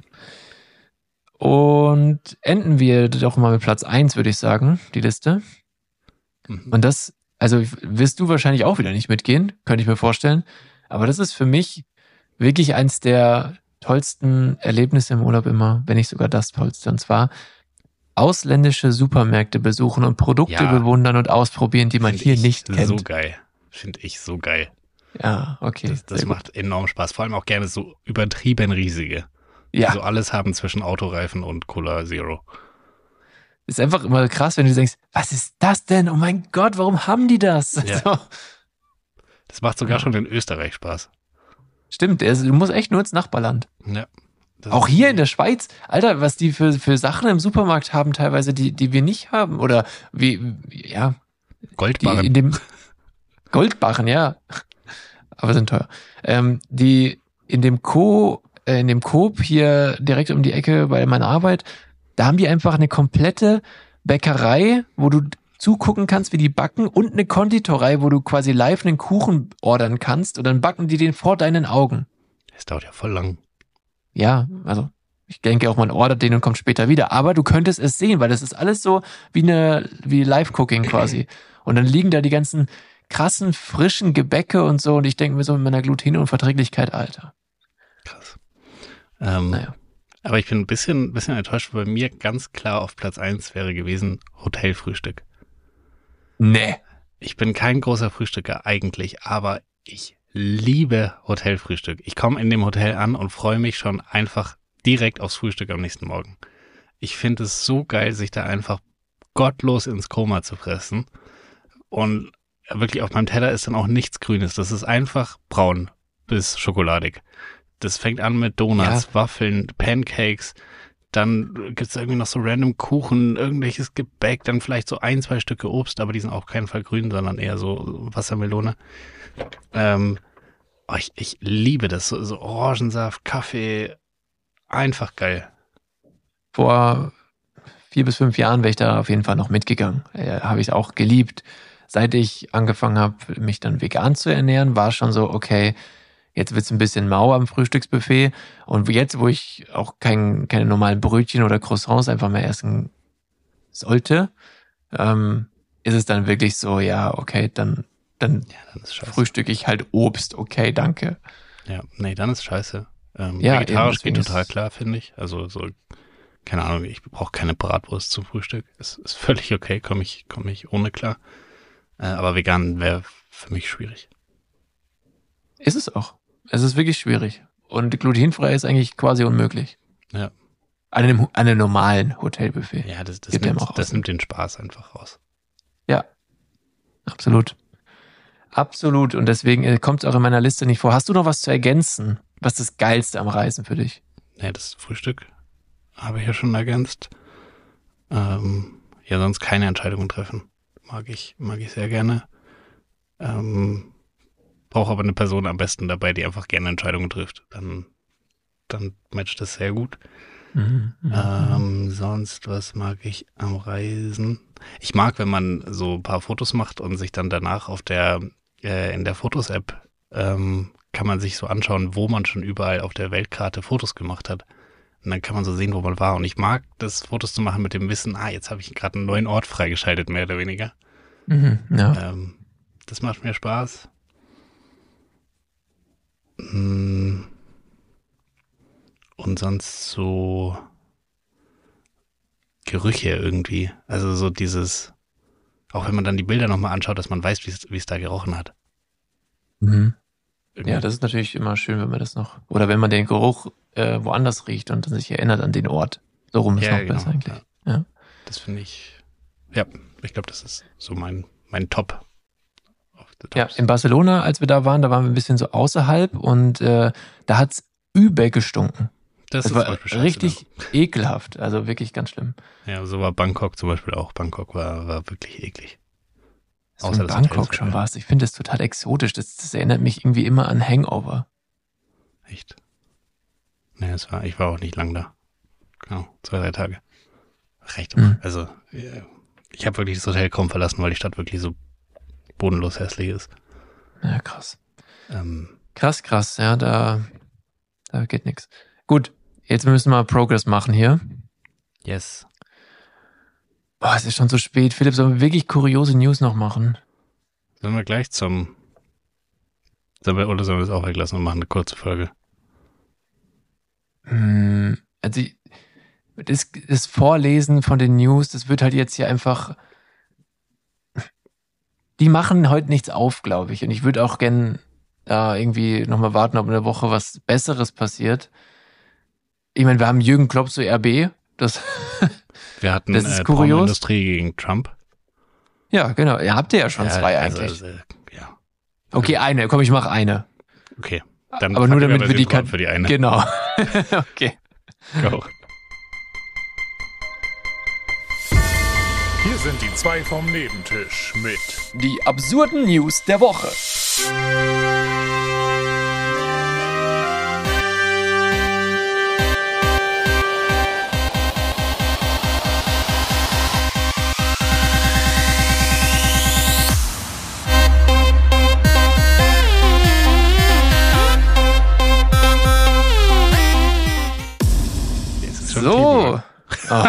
Und enden wir doch mal mit Platz eins, würde ich sagen, die Liste. Mhm. Und das, also wirst du wahrscheinlich auch wieder nicht mitgehen, könnte ich mir vorstellen. Aber das ist für mich wirklich eins der tollsten Erlebnisse im Urlaub immer, wenn nicht sogar das tollste. Und zwar ausländische Supermärkte besuchen und Produkte Ja. bewundern und ausprobieren, die man Find hier ich nicht kennt. So geil. Finde ich so geil. Ja, okay. Das, das sehr macht gut. enorm Spaß. Vor allem auch gerne so übertrieben riesige. Die Ja, so alles haben zwischen Autoreifen und Cola Zero. ist einfach immer krass, wenn du denkst, was ist das denn? Oh mein Gott, warum haben die das? Ja. So. Das macht sogar Ja. schon in Österreich Spaß. Stimmt, also du musst echt nur ins Nachbarland. Ja. Das Auch ist- hier in der Schweiz, Alter, was die für, für Sachen im Supermarkt haben, teilweise, die, die wir nicht haben. Oder wie, wie- ja, die Goldbarren. in dem Goldbarren, ja. Aber sind teuer. Ähm, die in dem Co, äh, in dem Coop hier direkt um die Ecke bei meiner Arbeit, da haben die einfach eine komplette Bäckerei, wo du zugucken kannst, wie die backen, und eine Konditorei, wo du quasi live einen Kuchen ordern kannst, und dann backen die den vor deinen Augen. Das dauert ja voll lang. Ja, also ich denke auch, man ordert den und kommt später wieder. Aber du könntest es sehen, weil das ist alles so wie eine wie Live-Cooking quasi. Und dann liegen da die ganzen krassen, frischen Gebäcke und so. Und ich denke mir so mit meiner Glutenunverträglichkeit, Alter. Krass. Ähm, Naja. Aber ich bin ein bisschen, bisschen enttäuscht, weil bei mir ganz klar auf Platz eins wäre gewesen Hotelfrühstück. Nee. Ich bin kein großer Frühstücker eigentlich, aber ich liebe Hotelfrühstück. Ich komme in dem Hotel an und freue mich schon einfach direkt aufs Frühstück am nächsten Morgen. Ich finde es so geil, sich da einfach gottlos ins Koma zu fressen. Und wirklich auf meinem Teller ist dann auch nichts Grünes. Das ist einfach braun bis schokoladig. Das fängt an mit Donuts, Ja. Waffeln, Pancakes. Dann gibt's irgendwie noch so random Kuchen, irgendwelches Gebäck, dann vielleicht so ein, zwei Stücke Obst, aber die sind auf keinen Fall grün, sondern eher so Wassermelone. Ähm, oh, ich, ich liebe das. So, so Orangensaft, Kaffee, einfach geil. Vor vier bis fünf Jahren wäre ich da auf jeden Fall noch mitgegangen. Äh, habe ich auch geliebt. Seit ich angefangen habe, mich dann vegan zu ernähren, war schon so, okay, jetzt wird's ein bisschen mau am Frühstücksbuffet. Und jetzt, wo ich auch kein, keine normalen Brötchen oder Croissants einfach mehr essen sollte, ähm, ist es dann wirklich so, ja, okay, dann, dann Ja, dann ist scheiße. frühstücke ich halt Obst. Okay, danke. Ja, nee, dann ist scheiße. Ähm, Ja, vegetarisch eben, deswegen geht total ist- klar, finde ich. Also so, keine Ahnung, ich brauche keine Bratwurst zum Frühstück. Ist, ist völlig okay, komme ich, komm ich ohne klar. Äh, aber vegan wäre für mich schwierig. Ist es auch. Es ist wirklich schwierig. Und glutenfrei ist eigentlich quasi unmöglich. Ja. An einem, an einem normalen Hotelbuffet. Ja, das, das, Gibt ja nimmt, auch das Ausnahmen. nimmt den Spaß einfach raus. Ja, absolut. Absolut. Und deswegen kommt es auch in meiner Liste nicht vor. Hast du noch was zu ergänzen? Was ist das Geilste am Reisen für dich? Ja, das Frühstück habe ich ja schon ergänzt. Ähm, ja, sonst keine Entscheidungen treffen. Mag ich, mag ich sehr gerne. Ähm, brauche aber eine Person am besten dabei, die einfach gerne Entscheidungen trifft. Dann, dann matcht das sehr gut. Mhm, ähm, sonst, was mag ich am Reisen? Ich mag, wenn man so ein paar Fotos macht und sich dann danach auf der, äh, in der Fotos-App ähm, kann man sich so anschauen, wo man schon überall auf der Weltkarte Fotos gemacht hat. Und dann kann man so sehen, wo man war. Und ich mag das, Fotos zu machen mit dem Wissen, ah, jetzt habe ich gerade einen neuen Ort freigeschaltet, mehr oder weniger. Mhm, ja. Ähm, das macht mir Spaß. Und sonst so Gerüche irgendwie. Also so dieses, auch wenn man dann die Bilder nochmal anschaut, dass man weiß, wie es da gerochen hat. Mhm. Ja, das ist natürlich immer schön, wenn man das noch, oder wenn man den Geruch äh, woanders riecht und dann sich erinnert an den Ort. So rum ist ja, noch genau, besser eigentlich. Ja. Ja. Das finde ich, ja, ich glaube, das ist so mein, mein Top. Ja, in Barcelona, als wir da waren, da waren wir ein bisschen so außerhalb und äh, da hat's übel gestunken. Das, das ist war zum Beispiel richtig scheiße, ekelhaft, also wirklich ganz schlimm. Ja, so war Bangkok zum Beispiel auch. Bangkok war, war wirklich eklig. Dass du in Bangkok schon warst. Ich finde das total exotisch. Das, das erinnert mich irgendwie immer an Hangover. Echt? Nee, es war, ich war auch nicht lang da. Genau, zwei, drei Tage. Recht. Mhm. Also, ich habe wirklich das Hotel kaum verlassen, weil die Stadt wirklich so bodenlos hässlich ist. Ja, krass. Ähm, krass, krass. Ja, da, da geht nichts. Gut, jetzt müssen wir Progress machen hier. Yes. Boah, es ist schon so spät. Philipp, sollen wir wirklich kuriose News noch machen? Sollen wir gleich zum... Sollen wir, oder sollen wir es auch weglassen und machen eine kurze Folge? Hm, also das, das Vorlesen von den News, das wird halt jetzt hier einfach... Die machen heute nichts auf, glaube ich. Und ich würde auch gern da irgendwie nochmal warten, ob in der Woche was Besseres passiert. Ich meine, wir haben Jürgen Klopp zu R B. Das... Wir hatten das ist äh, kurios. Pornoindustrie gegen Trump. Ja, genau. Ihr habt ja schon ja, zwei also, eigentlich. Also, ja. Okay, eine. Komm, ich mach eine. Okay. Dann aber nur damit wir, wir die Kan- für die eine. Genau. Okay. Go. Hier sind die zwei vom Nebentisch mit die absurden News der Woche. So. Oh.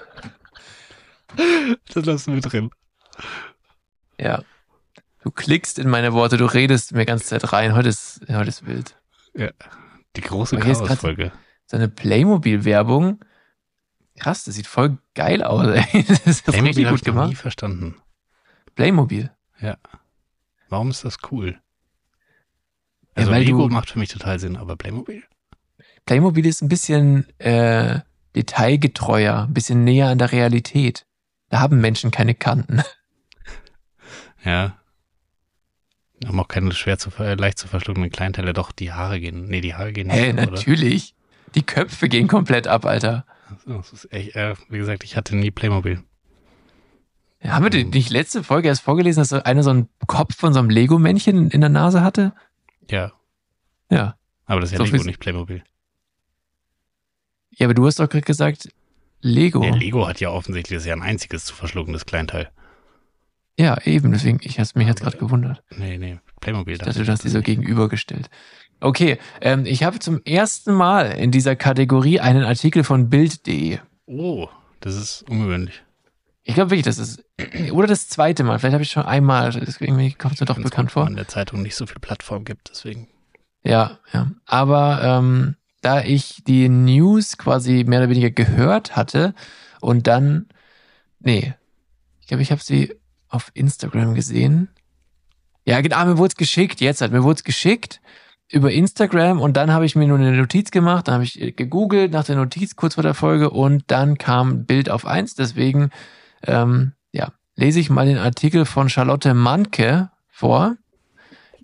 Das lassen wir drin. Ja. Du klickst in meine Worte, du redest mir ganze Zeit rein. Heute ist, heute ist wild. Ja. Die große Chaos-Folge. So eine Playmobil-Werbung. Krass, das sieht voll geil aus. Ey. Das ist Playmobil richtig gut ich gemacht. Nie verstanden. Playmobil. Ja. Warum ist das cool? Also ja, weil Lego du, macht für mich total Sinn, aber Playmobil? Playmobil ist ein bisschen äh, detailgetreuer, ein bisschen näher an der Realität. Da haben Menschen keine Kanten. Ja. Haben auch keine schwer zu, leicht zu verschluckenden Kleinteile. Doch, die Haare gehen. Nee, die Haare gehen nicht. Hä, hey, natürlich. Die Köpfe gehen komplett ab, Alter. Das ist echt, äh, wie gesagt, ich hatte nie Playmobil. Ja, haben wir die nicht letzte Folge erst vorgelesen, dass einer so einen Kopf von so einem Lego-Männchen in der Nase hatte? Ja. Ja. Aber das ist ja so Lego, viel... nicht Playmobil. Ja, aber du hast doch gerade gesagt, Lego. Ja, Lego hat ja offensichtlich, das ist ja ein einziges zu verschluckendes Kleinteil. Ja, eben, deswegen, ich habe mich jetzt gerade gewundert. Nee, nee, Playmobil. Ich dachte, du hast die so gegenübergestellt. Okay, ähm, ich habe zum ersten Mal in dieser Kategorie einen Artikel von Bild punkt de. Oh, das ist ungewöhnlich. Ich glaube wirklich, das ist, oder das zweite Mal, vielleicht habe ich schon einmal, deswegen kommt es mir doch bekannt vor. In der Zeitung nicht so viel Plattform gibt, deswegen. Ja, ja, aber ähm, da ich die News quasi mehr oder weniger gehört hatte und dann, nee, ich glaube, ich habe sie auf Instagram gesehen. Ja, genau, mir wurde es geschickt, jetzt halt, mir wurde es geschickt über Instagram und dann habe ich mir nur eine Notiz gemacht, dann habe ich gegoogelt nach der Notiz kurz vor der Folge und dann kam Bild auf eins, deswegen, ähm, ja, lese ich mal den Artikel von Charlotte Manke vor.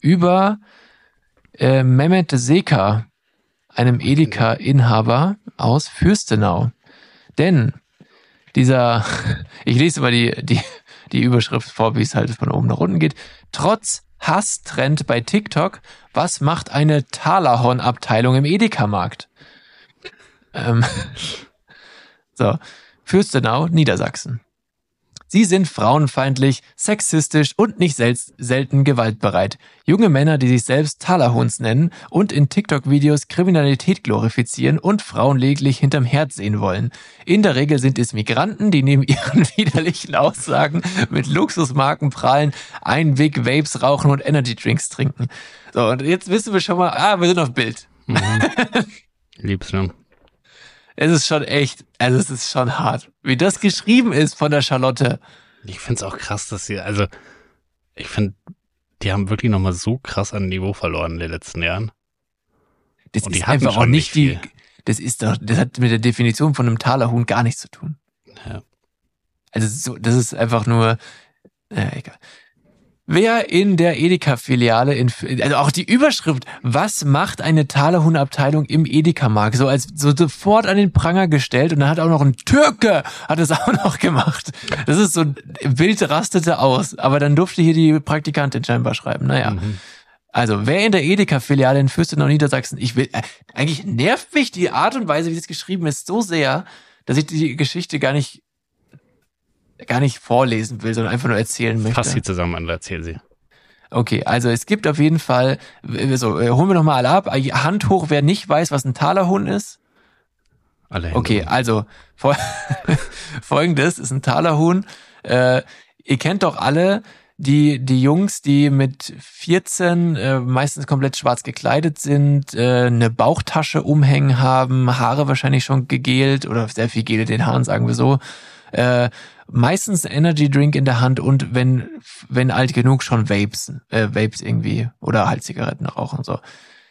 über äh, Mehmet Seka, einem Edeka-Inhaber aus Fürstenau. Denn dieser, ich lese mal die, die, die Überschrift vor, wie es halt von oben nach unten geht. Trotz Hasstrend bei TikTok, was macht eine Thalahorn-Abteilung im Edeka-Markt? Ähm, so, Fürstenau, Niedersachsen. Sie sind frauenfeindlich, sexistisch und nicht sel- selten gewaltbereit. Junge Männer, die sich selbst Thalahorns nennen und in TikTok-Videos Kriminalität glorifizieren und Frauen lediglich hinterm Herd sehen wollen. In der Regel sind es Migranten, die neben ihren widerlichen Aussagen mit Luxusmarken prahlen, Einweg-Vapes rauchen und Energy-Drinks trinken. So, und jetzt wissen wir schon mal, ah, wir sind auf Bild. Mhm. Lieb's, ne? Es ist schon echt, also es ist schon hart. Wie das geschrieben ist von der Charlotte. Ich find's auch krass, dass sie, also, ich find, die haben wirklich nochmal so krass an Niveau verloren in den letzten Jahren. Das Und die ist hatten einfach auch schon nicht nicht die, viel. das ist doch, das hat mit der Definition von einem Thalerhuhn gar nichts zu tun. Ja. Also so, das ist einfach nur, äh, egal. Wer in der Edeka-Filiale, in, also auch die Überschrift, was macht eine Thalerhuhn-Abteilung im Edeka-Markt? So als so sofort an den Pranger gestellt und dann hat auch noch ein Türke, hat es auch noch gemacht. Das ist so, wild rastete aus, aber dann durfte hier die Praktikantin scheinbar schreiben, naja. Mhm. Also, wer in der Edeka-Filiale in Fürstenau, Niedersachsen, ich will, äh, eigentlich nervt mich die Art und Weise, wie das geschrieben ist, so sehr, dass ich die Geschichte gar nicht gar nicht vorlesen will, sondern einfach nur erzählen möchte. Fass sie zusammen an, erzähl sie. Okay, also es gibt auf jeden Fall, so, holen wir nochmal alle ab, Hand hoch, wer nicht weiß, was ein Thalerhuhn ist. Alle Hände Okay, hoch. also fol- folgendes ist ein Thalerhuhn. Äh, ihr kennt doch alle die die Jungs, die mit vierzehn äh, meistens komplett schwarz gekleidet sind, äh, eine Bauchtasche umhängen haben, Haare wahrscheinlich schon gegelt oder sehr viel Gel in den Haaren, sagen wir so. Äh, meistens ein Energy Drink in der Hand und wenn wenn alt genug schon Vapes, äh, Vapes irgendwie oder halt Zigaretten rauchen so.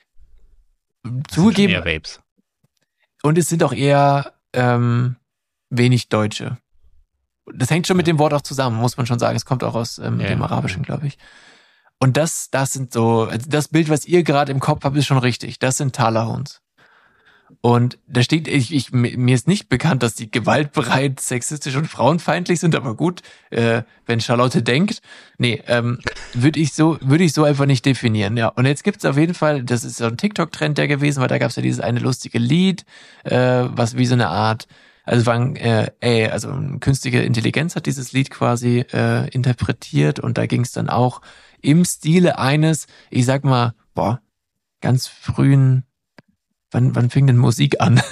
Zugegeben, Eher Vapes. und es sind auch eher ähm, wenig Deutsche. Das hängt schon mit dem Wort auch zusammen, muss man schon sagen. Es kommt auch aus ähm, Ja, dem Arabischen, glaube ich. Und das, das sind so, also das Bild, was ihr gerade im Kopf habt, ist schon richtig. Das sind Thalerhuhns. Und da steht, ich, ich, mir ist nicht bekannt, dass die gewaltbereit, sexistisch und frauenfeindlich sind, aber gut, äh, wenn Charlotte denkt, nee, ähm, würde ich so, würde ich so einfach nicht definieren, ja. Und jetzt gibt's auf jeden Fall, das ist so ein TikTok-Trend der gewesen, weil da gab's ja dieses eine lustige Lied, äh, was wie so eine Art, also war ein, äh, ey, also eine künstliche Intelligenz hat dieses Lied quasi äh, interpretiert und da ging's dann auch im Stile eines, ich sag mal, boah, ganz frühen, Wann, wann fing denn Musik an?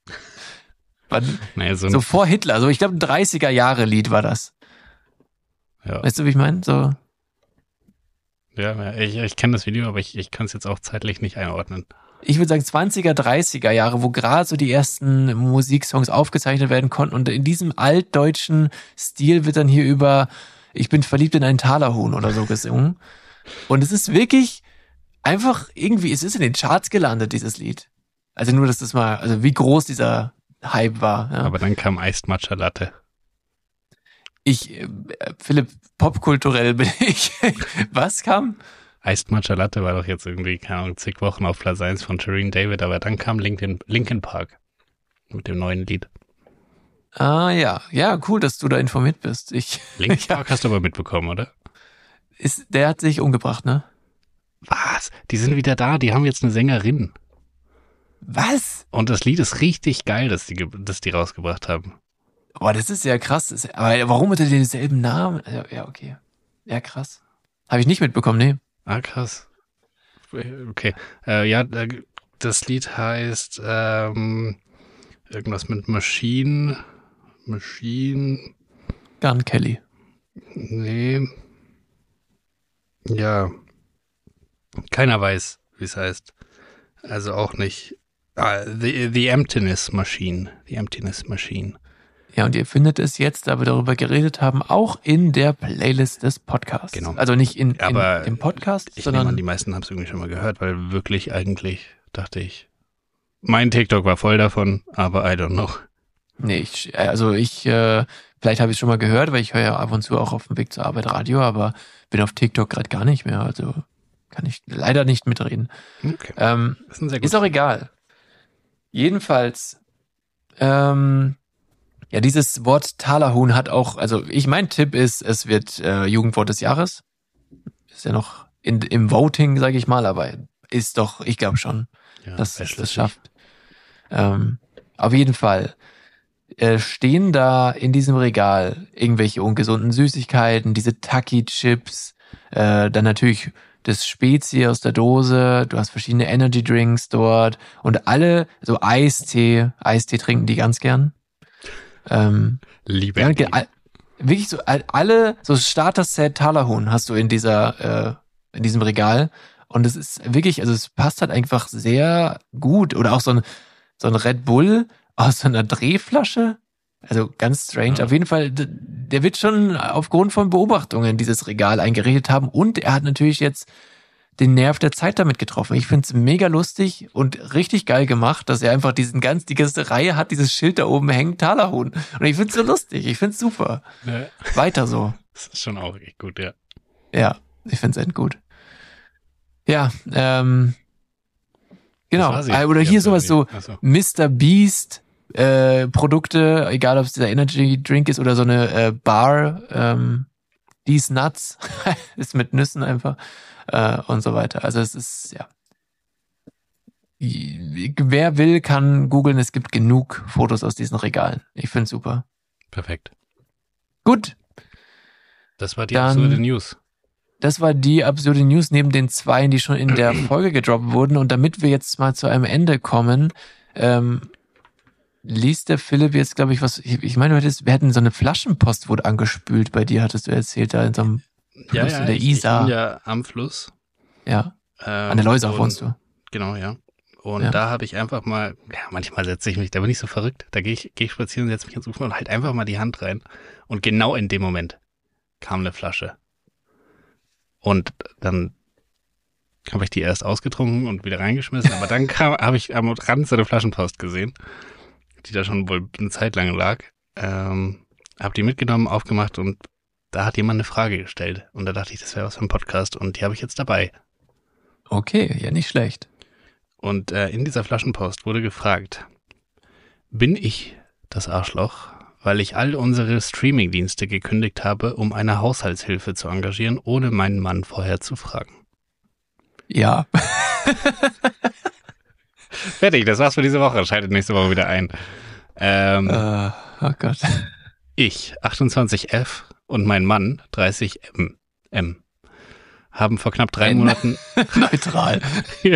wann, Naja, so, ein, so vor Hitler, so ich glaube ein dreißiger Jahre Lied war das. ja. Weißt du, wie ich meine? So, Ja, ja, ich, ich kenne das Video, aber ich, ich kann es jetzt auch zeitlich nicht einordnen. ich würde sagen zwanziger, dreißiger Jahre, wo gerade so die ersten Musiksongs aufgezeichnet werden konnten und in diesem altdeutschen Stil wird dann hier über ich bin verliebt in einen Thalerhuhn oder so gesungen. Und es ist wirklich einfach irgendwie, es ist in den Charts gelandet, dieses Lied. Also nur, dass das mal, also wie groß dieser Hype war. Ja. Aber dann kam Iced Matcha Latte. Ich, äh, Philipp, popkulturell bin ich. Was kam? Iced Matcha Latte war doch jetzt irgendwie, keine Ahnung, zig Wochen auf Platz eins von Shireen David, aber dann kam Linkin, Linkin Park mit dem neuen Lied. Ah ja, ja, cool, dass du da informiert bist. Ich, Linkin ja, Park hast du aber mitbekommen, oder? ist, der hat sich umgebracht, ne? Was? Die sind wieder da, die haben jetzt eine Sängerin. Was? Und das Lied ist richtig geil, dass die, ge- dass die rausgebracht haben. Boah, das ist ja krass. Das ist, aber warum unter denselben Namen? Ja, ja, okay. Ja, krass. Habe ich nicht mitbekommen, nee. Ah, krass. Okay. Äh, ja, äh, das Lied heißt ähm, irgendwas mit Machine. Machine. Gun Kelly. Nee. Ja. Keiner weiß, wie es heißt. Also auch nicht. Ah, the, the Emptiness Machine. The Emptiness Machine. Ja, und ihr findet es jetzt, da wir darüber geredet haben, auch in der Playlist des Podcasts. Genau. Also nicht in, in Aber dem Podcast, Ich nehme sondern an, die meisten haben es irgendwie schon mal gehört, weil wirklich eigentlich, dachte ich, mein TikTok war voll davon, aber I don't know. nee, ich, also ich, äh, vielleicht habe ich es schon mal gehört, weil ich höre ja ab und zu auch auf dem Weg zur Arbeit Radio, aber bin auf TikTok gerade gar nicht mehr. Also kann ich leider nicht mitreden. Okay. Ähm, Das ist ein sehr ist auch egal. Jedenfalls, ähm, ja, dieses Wort Talerhuhn hat auch, also ich, mein Tipp ist, es wird äh, Jugendwort des Jahres. Ist ja noch in, im Voting, sage ich mal, aber ist doch, ich glaube schon, Ja, dass wär es das schlüssig. schafft. Ähm, auf jeden Fall äh, stehen da in diesem Regal irgendwelche ungesunden Süßigkeiten, diese Taki-Chips, äh, dann natürlich das Spezi aus der Dose, du hast verschiedene Energy Drinks dort und alle, so Eistee, Eistee trinken die ganz gern. Ähm, Liebe ja, die. ge- all- wirklich so all- alle, so Starter-Set Talerhuhn hast du in dieser, äh, in diesem Regal und es ist wirklich, also es passt halt einfach sehr gut oder auch so ein, so ein Red Bull aus so einer Drehflasche. Also ganz strange. Ja. Auf jeden Fall, d- der wird schon aufgrund von Beobachtungen dieses Regal eingerichtet haben und er hat natürlich jetzt den Nerv der Zeit damit getroffen. Ich find's mega lustig und richtig geil gemacht, dass er einfach diesen ganz, die ganze Reihe hat, dieses Schild da oben hängt, Talerhuhn. Und ich find's so lustig. Ich find's super. Ja, Weiter so. das ist schon auch echt gut, ja. Ja, ich find's echt gut. Ja, ähm, genau. Das war sie, Äh, Oder die hier ganze sowas so Ach so. Mister Beast äh, Produkte, egal ob es dieser Energy Drink ist oder so eine äh, Bar, ähm, These Nuts, ist mit Nüssen einfach äh, und so weiter. Also es ist, ja. Wer will, kann googeln, es gibt genug Fotos aus diesen Regalen. Ich find's super. Perfekt. Gut, Das war die Dann- absurde News. das war die absurde News neben den zwei, die schon in der Folge gedroppt wurden. Und damit wir jetzt mal zu einem Ende kommen, ähm, liest der Philipp jetzt, glaube ich, was, ich, ich meine, du hättest, wir hätten so eine Flaschenpost wurde angespült bei dir, hattest du erzählt, da in so einem Ja, Fluss ja, in der ich, ich Isar. bin ja am Fluss. Ja, Ähm, an der Leusach und- wohnst du. Genau, ja. Und Ja. da habe ich einfach mal, ja, manchmal setze ich mich, da bin ich so verrückt, da gehe ich, gehe ich spazieren, setze mich ins Ufer und halt einfach mal die Hand rein. Und genau in dem Moment kam eine Flasche. Und dann habe ich die erst ausgetrunken und wieder reingeschmissen, aber dann kam, habe ich am Rand so eine Flaschenpost gesehen, die da schon wohl eine Zeit lang lag. Ähm, habe die mitgenommen, aufgemacht und da hat jemand eine Frage gestellt. Und da dachte ich, das wäre was für ein Podcast und die habe ich jetzt dabei. Okay, ja, nicht schlecht. Und äh, in dieser Flaschenpost wurde gefragt, bin ich das Arschloch, weil ich all unsere Streamingdienste gekündigt habe, um eine Haushaltshilfe zu engagieren, ohne meinen Mann vorher zu fragen? Ja. Fertig, das war's für diese Woche. Schaltet nächste Woche wieder ein. Ähm, äh, oh Gott. Ich, achtundzwanzig F, und mein Mann, dreißig M, M haben vor knapp drei N. Monaten... Neutral. ja.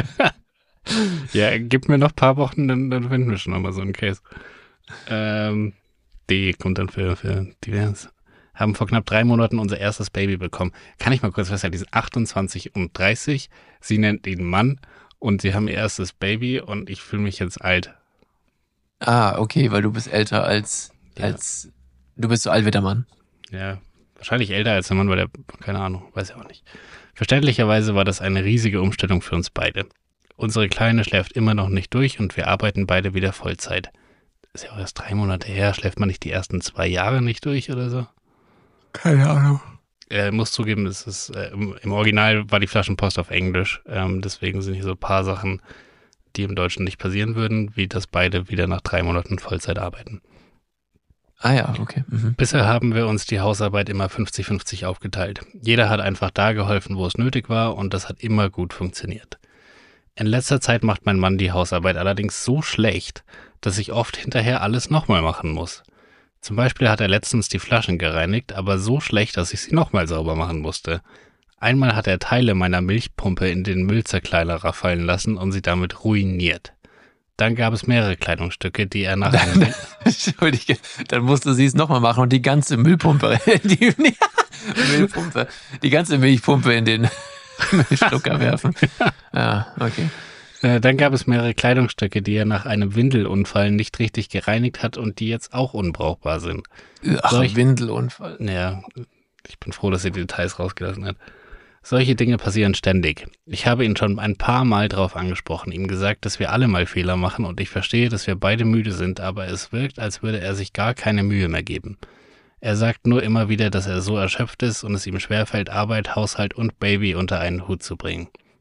ja, gib mir noch ein paar Wochen, dann, dann finden wir schon nochmal so einen Case. Ähm, D kommt dann für, für divers. Haben vor knapp drei Monaten unser erstes Baby bekommen. Kann ich mal kurz festhalten, die sind achtundzwanzig und dreißig. Sie nennt ihn Mann und sie haben ihr erstes Baby und ich fühle mich jetzt alt. Ah, okay, weil du bist älter als, Ja. als, du bist so alt wie der Mann. Ja, wahrscheinlich älter als der Mann, weil der, keine Ahnung, weiß ich auch nicht. Verständlicherweise war das eine riesige Umstellung für uns beide. Unsere Kleine schläft immer noch nicht durch und wir arbeiten beide wieder Vollzeit. Ist ja auch erst drei Monate her, schläft man nicht die ersten zwei Jahre nicht durch oder so? Keine Ahnung. Er muss zugeben, es ist, äh, im, im Original war die Flaschenpost auf Englisch, ähm, deswegen sind hier so ein paar Sachen, die im Deutschen nicht passieren würden, wie dass beide wieder nach drei Monaten Vollzeit arbeiten. Ah ja, okay. Mhm. Bisher haben wir uns die Hausarbeit immer fünfzig fünfzig aufgeteilt. Jeder hat einfach da geholfen, wo es nötig war und das hat immer gut funktioniert. In letzter Zeit macht mein Mann die Hausarbeit allerdings so schlecht, dass ich oft hinterher alles nochmal machen muss. Zum Beispiel hat er letztens die Flaschen gereinigt, aber so schlecht, dass ich sie nochmal sauber machen musste. Einmal hat er Teile meiner Milchpumpe in den Müllzerkleinerer fallen lassen und sie damit ruiniert. Dann gab es mehrere Kleidungsstücke, die er nach einem... Entschuldige, dann musste sie es nochmal machen und die ganze Müllpumpe, die Müllpumpe, die ganze Milchpumpe in den Müllschlucker werfen. Ja, okay. Äh, Dann gab es mehrere Kleidungsstücke, die er nach einem Windelunfall nicht richtig gereinigt hat und die jetzt auch unbrauchbar sind. Ach, Solch- Windelunfall. Naja, ich bin froh, dass er die Details rausgelassen hat. Solche Dinge passieren ständig. Ich habe ihn schon ein paar Mal drauf angesprochen, ihm gesagt, dass wir alle mal Fehler machen und ich verstehe, dass wir beide müde sind, aber es wirkt, als würde er sich gar keine Mühe mehr geben. Er sagt nur immer wieder, dass er so erschöpft ist und es ihm schwerfällt, Arbeit, Haushalt und Baby unter einen Hut zu bringen.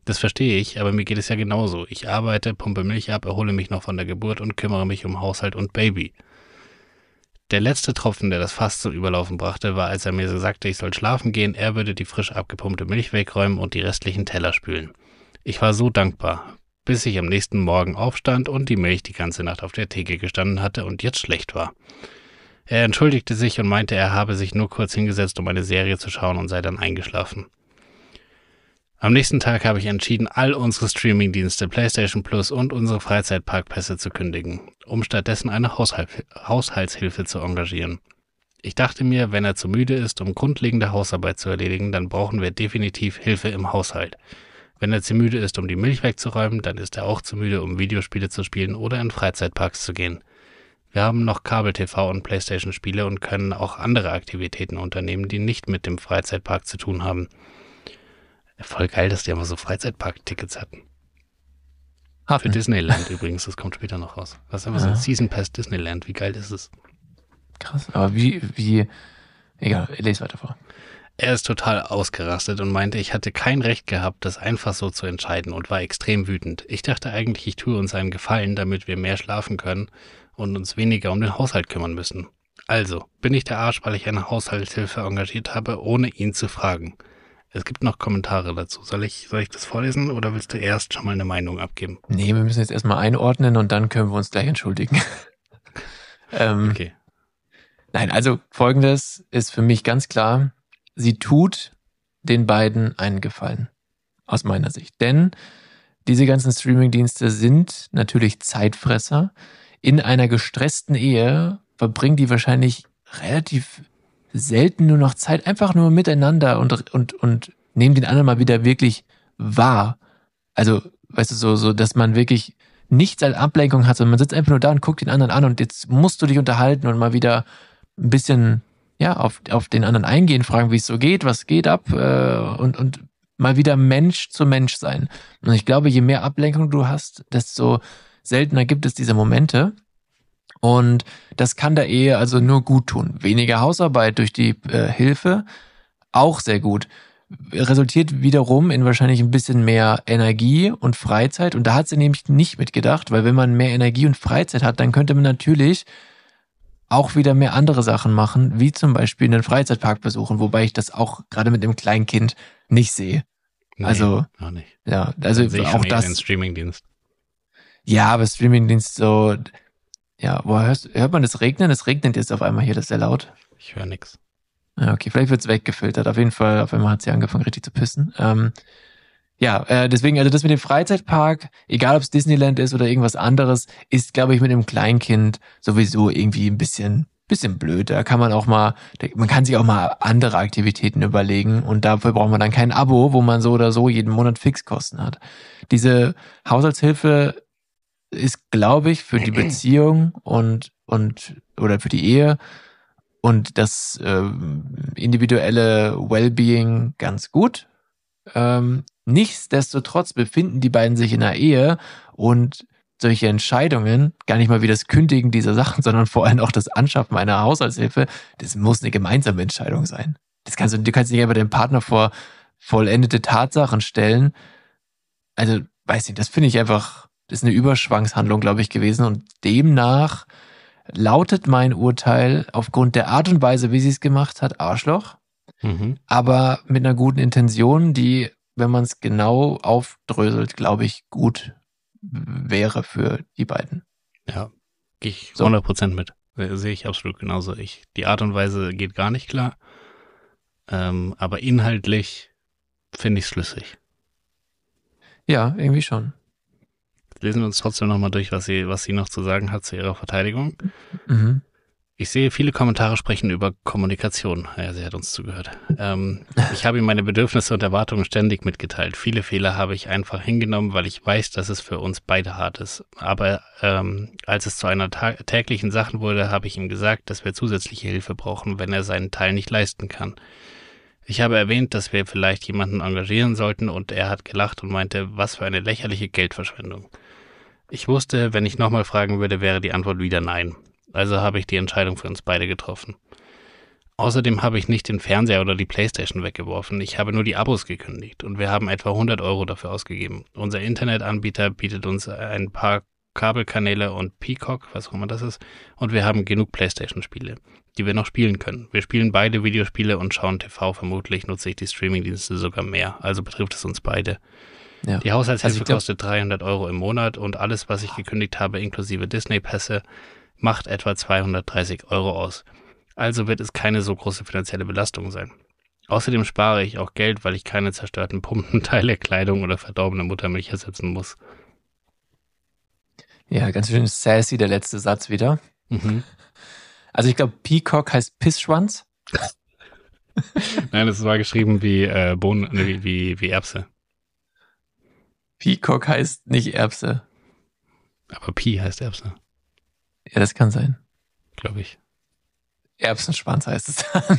Das verstehe ich, aber mir geht es ja genauso. Ich arbeite, pumpe Milch ab, erhole mich noch von der Geburt und kümmere mich um Haushalt und Baby. Der letzte Tropfen, der das Fass zum Überlaufen brachte, war, als er mir sagte, ich soll schlafen gehen, er würde die frisch abgepumpte Milch wegräumen und die restlichen Teller spülen. Ich war so dankbar, bis ich am nächsten Morgen aufstand und die Milch die ganze Nacht auf der Theke gestanden hatte und jetzt schlecht war. Er entschuldigte sich und meinte, er habe sich nur kurz hingesetzt, um eine Serie zu schauen und sei dann eingeschlafen. Am nächsten Tag habe ich entschieden, all unsere Streamingdienste, PlayStation Plus und unsere Freizeitparkpässe zu kündigen, um stattdessen eine Haushalt- Haushaltshilfe zu engagieren. Ich dachte mir, wenn er zu müde ist, um grundlegende Hausarbeit zu erledigen, dann brauchen wir definitiv Hilfe im Haushalt. Wenn er zu müde ist, um die Milch wegzuräumen, dann ist er auch zu müde, um Videospiele zu spielen oder in Freizeitparks zu gehen. Wir haben noch Kabel-T V und PlayStation-Spiele und können auch andere Aktivitäten unternehmen, die nicht mit dem Freizeitpark zu tun haben. Voll geil, dass die einfach so Freizeitpark-Tickets hatten. Hatten. Für Disneyland übrigens, das kommt später noch raus. Das ist einfach so ein Ja. Season Pass Disneyland, wie geil ist es? Krass, aber wie, wie, egal, lese weiter vor. Er ist total ausgerastet und meinte, ich hatte kein Recht gehabt, das einfach so zu entscheiden und war extrem wütend. Ich dachte eigentlich, ich tue uns einen Gefallen, damit wir mehr schlafen können und uns weniger um den Haushalt kümmern müssen. Also, bin ich der Arsch, weil ich eine Haushaltshilfe engagiert habe, ohne ihn zu fragen. Es gibt noch Kommentare dazu. Soll ich, soll ich das vorlesen oder willst du erst schon mal eine Meinung abgeben? Nee, wir müssen jetzt erstmal einordnen und dann können wir uns gleich entschuldigen. ähm, Okay. Nein, also Folgendes ist für mich ganz klar, sie tut den beiden einen Gefallen, aus meiner Sicht. Denn diese ganzen Streamingdienste sind natürlich Zeitfresser. In einer gestressten Ehe verbringen die wahrscheinlich relativ selten nur noch Zeit, einfach nur miteinander und, und, und nehmen den anderen mal wieder wirklich wahr. Also, weißt du, so, so, dass man wirklich nichts als Ablenkung hat, sondern man sitzt einfach nur da und guckt den anderen an und jetzt musst du dich unterhalten und mal wieder ein bisschen, ja, auf, auf den anderen eingehen, fragen, wie es so geht, was geht ab, äh, und, und mal wieder Mensch zu Mensch sein. Und ich glaube, je mehr Ablenkung du hast, desto seltener gibt es diese Momente. Und das kann der Ehe also nur gut tun. Weniger Hausarbeit durch die äh, Hilfe, auch sehr gut. Resultiert wiederum in wahrscheinlich ein bisschen mehr Energie und Freizeit. Und da hat sie nämlich nicht mitgedacht, weil wenn man mehr Energie und Freizeit hat, dann könnte man natürlich auch wieder mehr andere Sachen machen, wie zum Beispiel einen Freizeitpark besuchen, wobei ich das auch gerade mit dem kleinen Kind nicht sehe. Nee, Also, noch nicht. ja, also Dann sehe ich auch schon eher das. den Streamingdienst. Ja, aber Streamingdienst so, ja, wo hörst, hört man das Regnen? Es regnet jetzt auf einmal hier, das ist sehr laut. Ich höre nix. Ja, okay, vielleicht wird's weggefiltert. Auf jeden Fall, auf einmal hat sie angefangen, richtig zu pissen. Ähm, ja, äh, deswegen, also das mit dem Freizeitpark, egal ob es Disneyland ist oder irgendwas anderes, ist, glaube ich, mit dem Kleinkind sowieso irgendwie ein bisschen, bisschen blöd. Da kann man auch mal, man kann sich auch mal andere Aktivitäten überlegen und dafür braucht man dann kein Abo, wo man so oder so jeden Monat Fixkosten hat. Diese Haushaltshilfe ist, glaube ich, für die Beziehung und, und, oder für die Ehe und das äh, individuelle Wellbeing ganz gut. Ähm, nichtsdestotrotz befinden die beiden sich in einer Ehe und solche Entscheidungen, gar nicht mal wie das Kündigen dieser Sachen, sondern vor allem auch das Anschaffen einer Haushaltshilfe, das muss eine gemeinsame Entscheidung sein. Das kannst du, du kannst nicht einfach den Partner vor vollendete Tatsachen stellen. Also, weiß nicht, das finde ich einfach, das ist eine Überschwangshandlung, glaube ich, gewesen und demnach lautet mein Urteil aufgrund der Art und Weise, wie sie es gemacht hat, Arschloch, Mhm. aber mit einer guten Intention, die, wenn man es genau aufdröselt, glaube ich, gut wäre für die beiden. Ja, gehe ich So. hundert Prozent mit. Äh, Sehe ich absolut genauso. Ich, die Art und Weise geht gar nicht klar. Ähm, aber inhaltlich finde ich es schlüssig. Ja, irgendwie schon. Lesen wir uns trotzdem nochmal durch, was sie, was sie noch zu sagen hat zu ihrer Verteidigung. Mhm. Ich sehe, viele Kommentare sprechen über Kommunikation. Ja, sie hat uns zugehört. Ähm, ich habe ihm meine Bedürfnisse und Erwartungen ständig mitgeteilt. Viele Fehler habe ich einfach hingenommen, weil ich weiß, dass es für uns beide hart ist. Aber ähm, als es zu einer ta- täglichen Sache wurde, habe ich ihm gesagt, dass wir zusätzliche Hilfe brauchen, wenn er seinen Teil nicht leisten kann. Ich habe erwähnt, dass wir vielleicht jemanden engagieren sollten und er hat gelacht und meinte, was für eine lächerliche Geldverschwendung. Ich wusste, wenn ich nochmal fragen würde, wäre die Antwort wieder nein. Also habe ich die Entscheidung für uns beide getroffen. Außerdem habe ich nicht den Fernseher oder die Playstation weggeworfen. Ich habe nur die Abos gekündigt und wir haben etwa hundert Euro dafür ausgegeben. Unser Internetanbieter bietet uns ein paar Kabelkanäle und Peacock, was auch immer das ist, und wir haben genug Playstation-Spiele, die wir noch spielen können. Wir spielen beide Videospiele und schauen T V. Vermutlich nutze ich die Streamingdienste sogar mehr, also betrifft es uns beide. Ja. Die Haushaltshilfe also glaub, kostet dreihundert Euro im Monat und alles, was ich gekündigt habe, inklusive Disney-Pässe, macht etwa zweihundertdreißig Euro aus. Also wird es keine so große finanzielle Belastung sein. Außerdem spare ich auch Geld, weil ich keine zerstörten Pumpenteile, Kleidung oder verdorbene Muttermilch ersetzen muss. Ja, ganz schön sassy der letzte Satz wieder. Mhm. Also ich glaube, Peacock heißt Pissschwanz. Nein, das war geschrieben wie, äh, Bohnen, wie, wie, wie Erbse. Peacock heißt nicht Erbse. Aber Pi heißt Erbse. Ja, das kann sein. Glaube ich. Erbsenschwanz heißt es dann.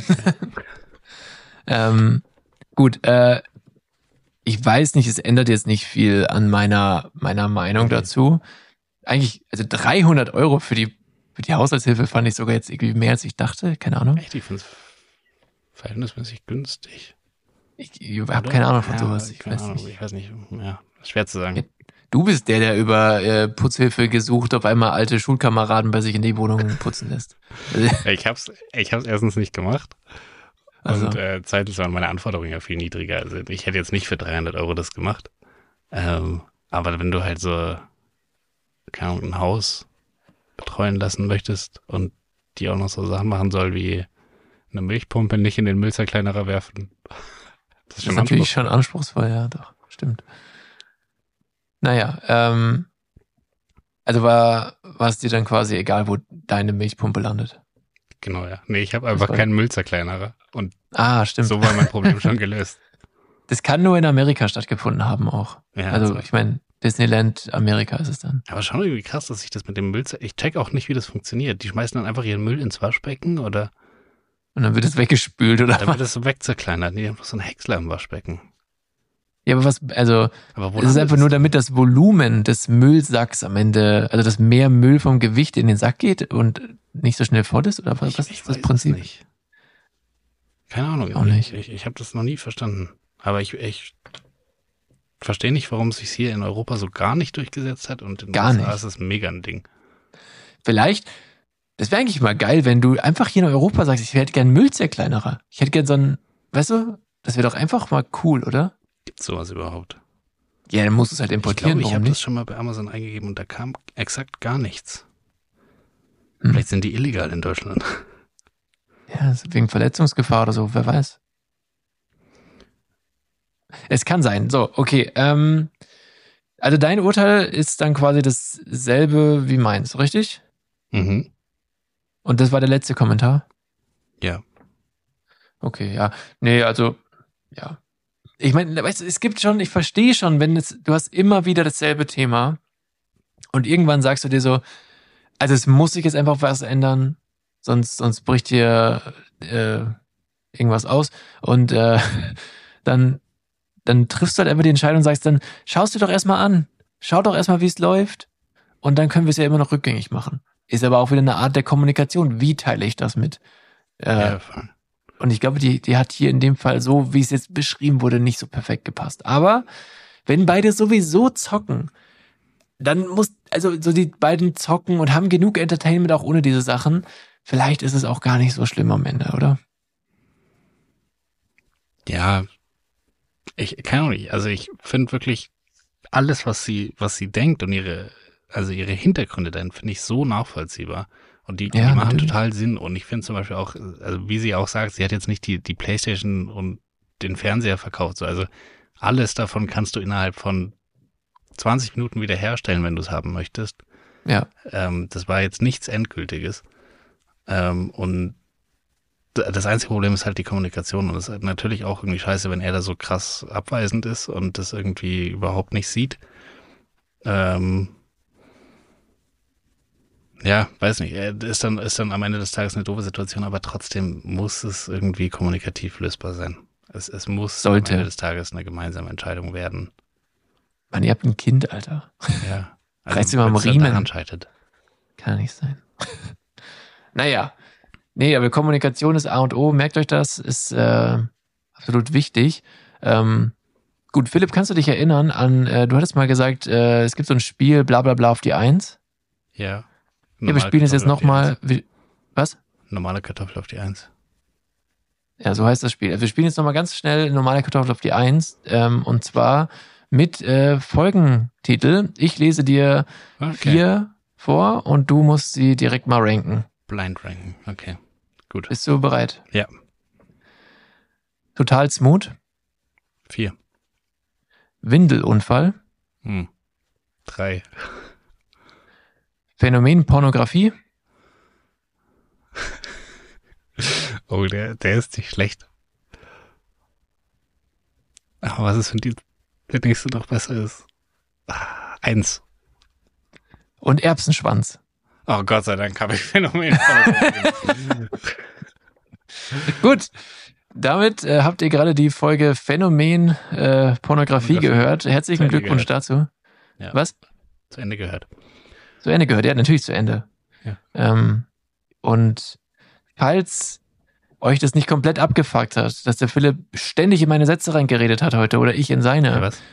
ähm, gut, äh, ich weiß nicht, es ändert jetzt nicht viel an meiner, meiner Meinung okay. dazu. Eigentlich, also dreihundert Euro für die, für die Haushaltshilfe fand ich sogar jetzt irgendwie mehr, als ich dachte. Keine Ahnung. Echt, ich finde es verhältnismäßig günstig. Ich, ich habe keine Ahnung von ja, sowas. Ich keine weiß Ahnung, nicht. ich weiß nicht. Ja, schwer zu sagen. Ja, du bist der, der über äh, Putzhilfe gesucht, auf einmal alte Schulkameraden bei sich in die Wohnung putzen lässt. ich hab's, ich hab's erstens nicht gemacht. Also. Und äh, zweitens waren meine Anforderungen ja viel niedriger. Also ich hätte jetzt nicht für dreihundert Euro das gemacht. Ähm, aber wenn du halt so, keine Ahnung, ein Haus betreuen lassen möchtest und die auch noch so Sachen machen soll wie eine Milchpumpe nicht in den Müllzerkleinerer werfen. Das ist, das ist natürlich schon anspruchsvoll, ja, doch, stimmt. Naja, ähm, also war, war es dir dann quasi egal, wo deine Milchpumpe landet? Genau, ja. Nee, ich habe einfach keinen Müllzerkleinerer und ah, stimmt. so war mein Problem schon gelöst. Das kann nur in Amerika stattgefunden haben auch. Ja, also, also ich meine, Disneyland Amerika ist es dann. Aber schon irgendwie krass, dass ich das mit dem Müll, ich check auch nicht, wie das funktioniert. Die schmeißen dann einfach ihren Müll ins Waschbecken oder? Und dann wird es weggespült oder? Dann wird es so wegzerkleinert. Nee, die haben doch so einen Häcksler im Waschbecken. Ja, aber was, also, aber es ist einfach nur, damit das Volumen des Müllsacks am Ende, also dass mehr Müll vom Gewicht in den Sack geht und nicht so schnell fort ist, oder was, ich, was ich ist das Prinzip? Nicht. Keine Ahnung. Auch nicht. Ich, ich habe das noch nie verstanden. Aber ich, ich verstehe nicht, warum es sich hier in Europa so gar nicht durchgesetzt hat und in gar den U S A nicht. ist es mega ein Ding. Vielleicht, das wäre eigentlich mal geil, wenn du einfach hier in Europa sagst, ich hätte gern Müllzerkleinerer. Ich hätte gern so einen, weißt du, das wäre doch einfach mal cool, oder? Gibt's sowas überhaupt? Ja, dann musst du es halt importieren. Ich glaube, ich habe das schon mal bei Amazon eingegeben und da kam exakt gar nichts. Hm. Vielleicht sind die illegal in Deutschland. Ja, wegen Verletzungsgefahr oder so, wer weiß. Es kann sein. So, okay. Ähm, also dein Urteil ist dann quasi dasselbe wie meins, richtig? Mhm. Und das war der letzte Kommentar? Ja. Okay, ja. Nee, also, ja. Ich meine, weißt du, es gibt schon, ich verstehe schon, wenn es, du hast immer wieder dasselbe Thema und irgendwann sagst du dir so, also es muss sich jetzt einfach was ändern, sonst, sonst bricht dir äh, irgendwas aus und äh, dann, dann triffst du halt einfach die Entscheidung und sagst dann, schaust dir doch erstmal an, schau doch erstmal, wie es läuft und dann können wir es ja immer noch rückgängig machen. Ist aber auch wieder eine Art der Kommunikation, wie teile ich das mit? Äh, ja, Und ich glaube, die, die hat hier in dem Fall so, wie es jetzt beschrieben wurde, nicht so perfekt gepasst. Aber wenn beide sowieso zocken, dann muss, also so die beiden zocken und haben genug Entertainment auch ohne diese Sachen. Vielleicht ist es auch gar nicht so schlimm am Ende, oder? Ja, ich kann auch nicht. Also ich finde wirklich alles, was sie, was sie denkt und ihre, also ihre Hintergründe dann finde ich so nachvollziehbar. Und die, ja, die machen natürlich. total Sinn. Und ich finde zum Beispiel auch, also wie sie auch sagt, sie hat jetzt nicht die, die Playstation und den Fernseher verkauft. So. Also alles davon kannst du innerhalb von zwanzig Minuten wieder herstellen, wenn du es haben möchtest. Ja. Ähm, das war jetzt nichts Endgültiges. Ähm, und das einzige Problem ist halt die Kommunikation. Und es ist halt natürlich auch irgendwie scheiße, wenn er da so krass abweisend ist und das irgendwie überhaupt nicht sieht. Ähm, Ja, weiß nicht. Ist dann, ist dann am Ende des Tages eine doofe Situation, aber trotzdem muss es irgendwie kommunikativ lösbar sein. Es, es muss Sollte. am Ende des Tages eine gemeinsame Entscheidung werden. Mann, ihr habt ein Kind, Alter. Ja. Also, reißt ihr mal am Riemen. Daran scheitert. Kann nicht sein. Naja. Nee, aber Kommunikation ist A und O, merkt euch das, ist äh, absolut wichtig. Ähm, gut, Philipp, kannst du dich erinnern an, äh, du hattest mal gesagt, äh, es gibt so ein Spiel, bla bla bla auf die Eins. Ja. Ja, wir spielen es jetzt nochmal. Was? Normale Kartoffel auf die Eins. Ja, so heißt das Spiel. Wir spielen jetzt nochmal ganz schnell normale Kartoffel auf die Eins. Ähm, und zwar mit äh, Folgentitel. Ich lese dir Okay. vier vor und du musst sie direkt mal ranken. Blind ranken, okay. Gut. Bist du bereit? Ja. Total smooth. Vier. Windelunfall. Hm. Drei. Phänomen Pornografie. Oh, der, der ist nicht schlecht. Aber was ist, wenn die, der nächste noch besser ist? Ah, eins. Und Erbsenschwanz. Oh Gott sei Dank habe ich Phänomen. Gut. Damit äh, habt ihr gerade die Folge Phänomen äh, Pornografie Pornografie. gehört. Herzlichen Zu Ende Glückwunsch gehört. dazu. Ja. Was? Zu Ende gehört. Zu Ende gehört, ja, natürlich zu Ende. Ja. Ähm, und falls euch das nicht komplett abgefuckt hat, dass der Philipp ständig in meine Sätze reingeredet hat heute oder ich in seine, Ja, was?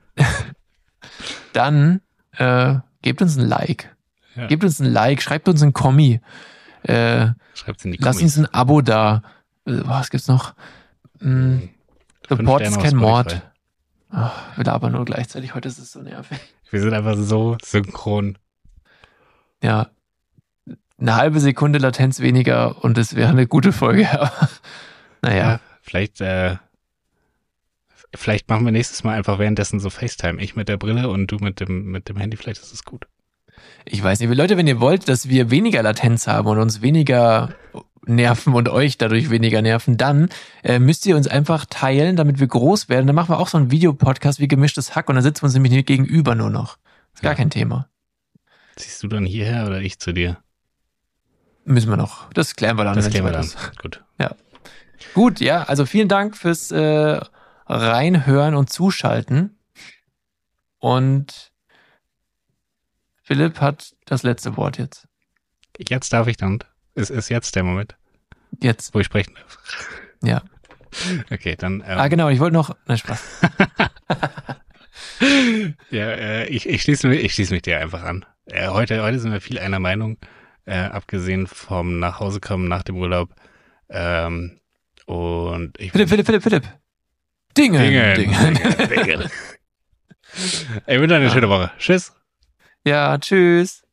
dann äh, gebt uns ein Like. Ja. Gebt uns ein Like, schreibt uns ein Kommi. Äh, Schreibt's in die lasst Kommis. uns ein Abo da. Äh, Was gibt's noch? Mm, Fünf Support Sterne ist auf kein Spotify. Mord. Ach, will aber nur gleichzeitig. Heute ist es so nervig. Wir sind einfach so synchron. Ja. Eine halbe Sekunde Latenz weniger und es wäre eine gute Folge. naja. Ja, vielleicht, äh, vielleicht machen wir nächstes Mal einfach währenddessen so FaceTime. Ich mit der Brille und du mit dem, mit dem Handy. Vielleicht ist es gut. Ich weiß nicht, Leute, wenn ihr wollt, dass wir weniger Latenz haben und uns weniger nerven und euch dadurch weniger nerven, dann äh, müsst ihr uns einfach teilen, damit wir groß werden. Dann machen wir auch so einen Videopodcast wie Gemischtes Hack und dann sitzen wir uns nämlich nicht gegenüber nur noch. Ist gar Ja. kein Thema. Ziehst du dann hierher oder ich zu dir? Müssen wir noch. Das klären wir dann. Das wenn's klären wir soweit dann. ist. Gut. Gut, ja, also vielen Dank fürs äh, Reinhören und Zuschalten. Und Philipp hat das letzte Wort jetzt. Jetzt darf ich dann. Es ist jetzt der Moment, Jetzt, wo ich sprechen darf. ja. Okay, dann. Ähm, Ah, genau, ich wollte noch. Nein, Spaß. Ja, äh, ich, ich, schließe mich, ich schließe mich dir einfach an. Äh, heute, heute sind wir viel einer Meinung, äh, abgesehen vom Nachhausekommen nach dem Urlaub. Ähm, und ich Philipp, Philipp, Philipp, Philipp. Dingen, Dingen, Dingen. Dingen, Dingen. Ey, wünsche eine Ja. schöne Woche. Tschüss. Ja, tschüss.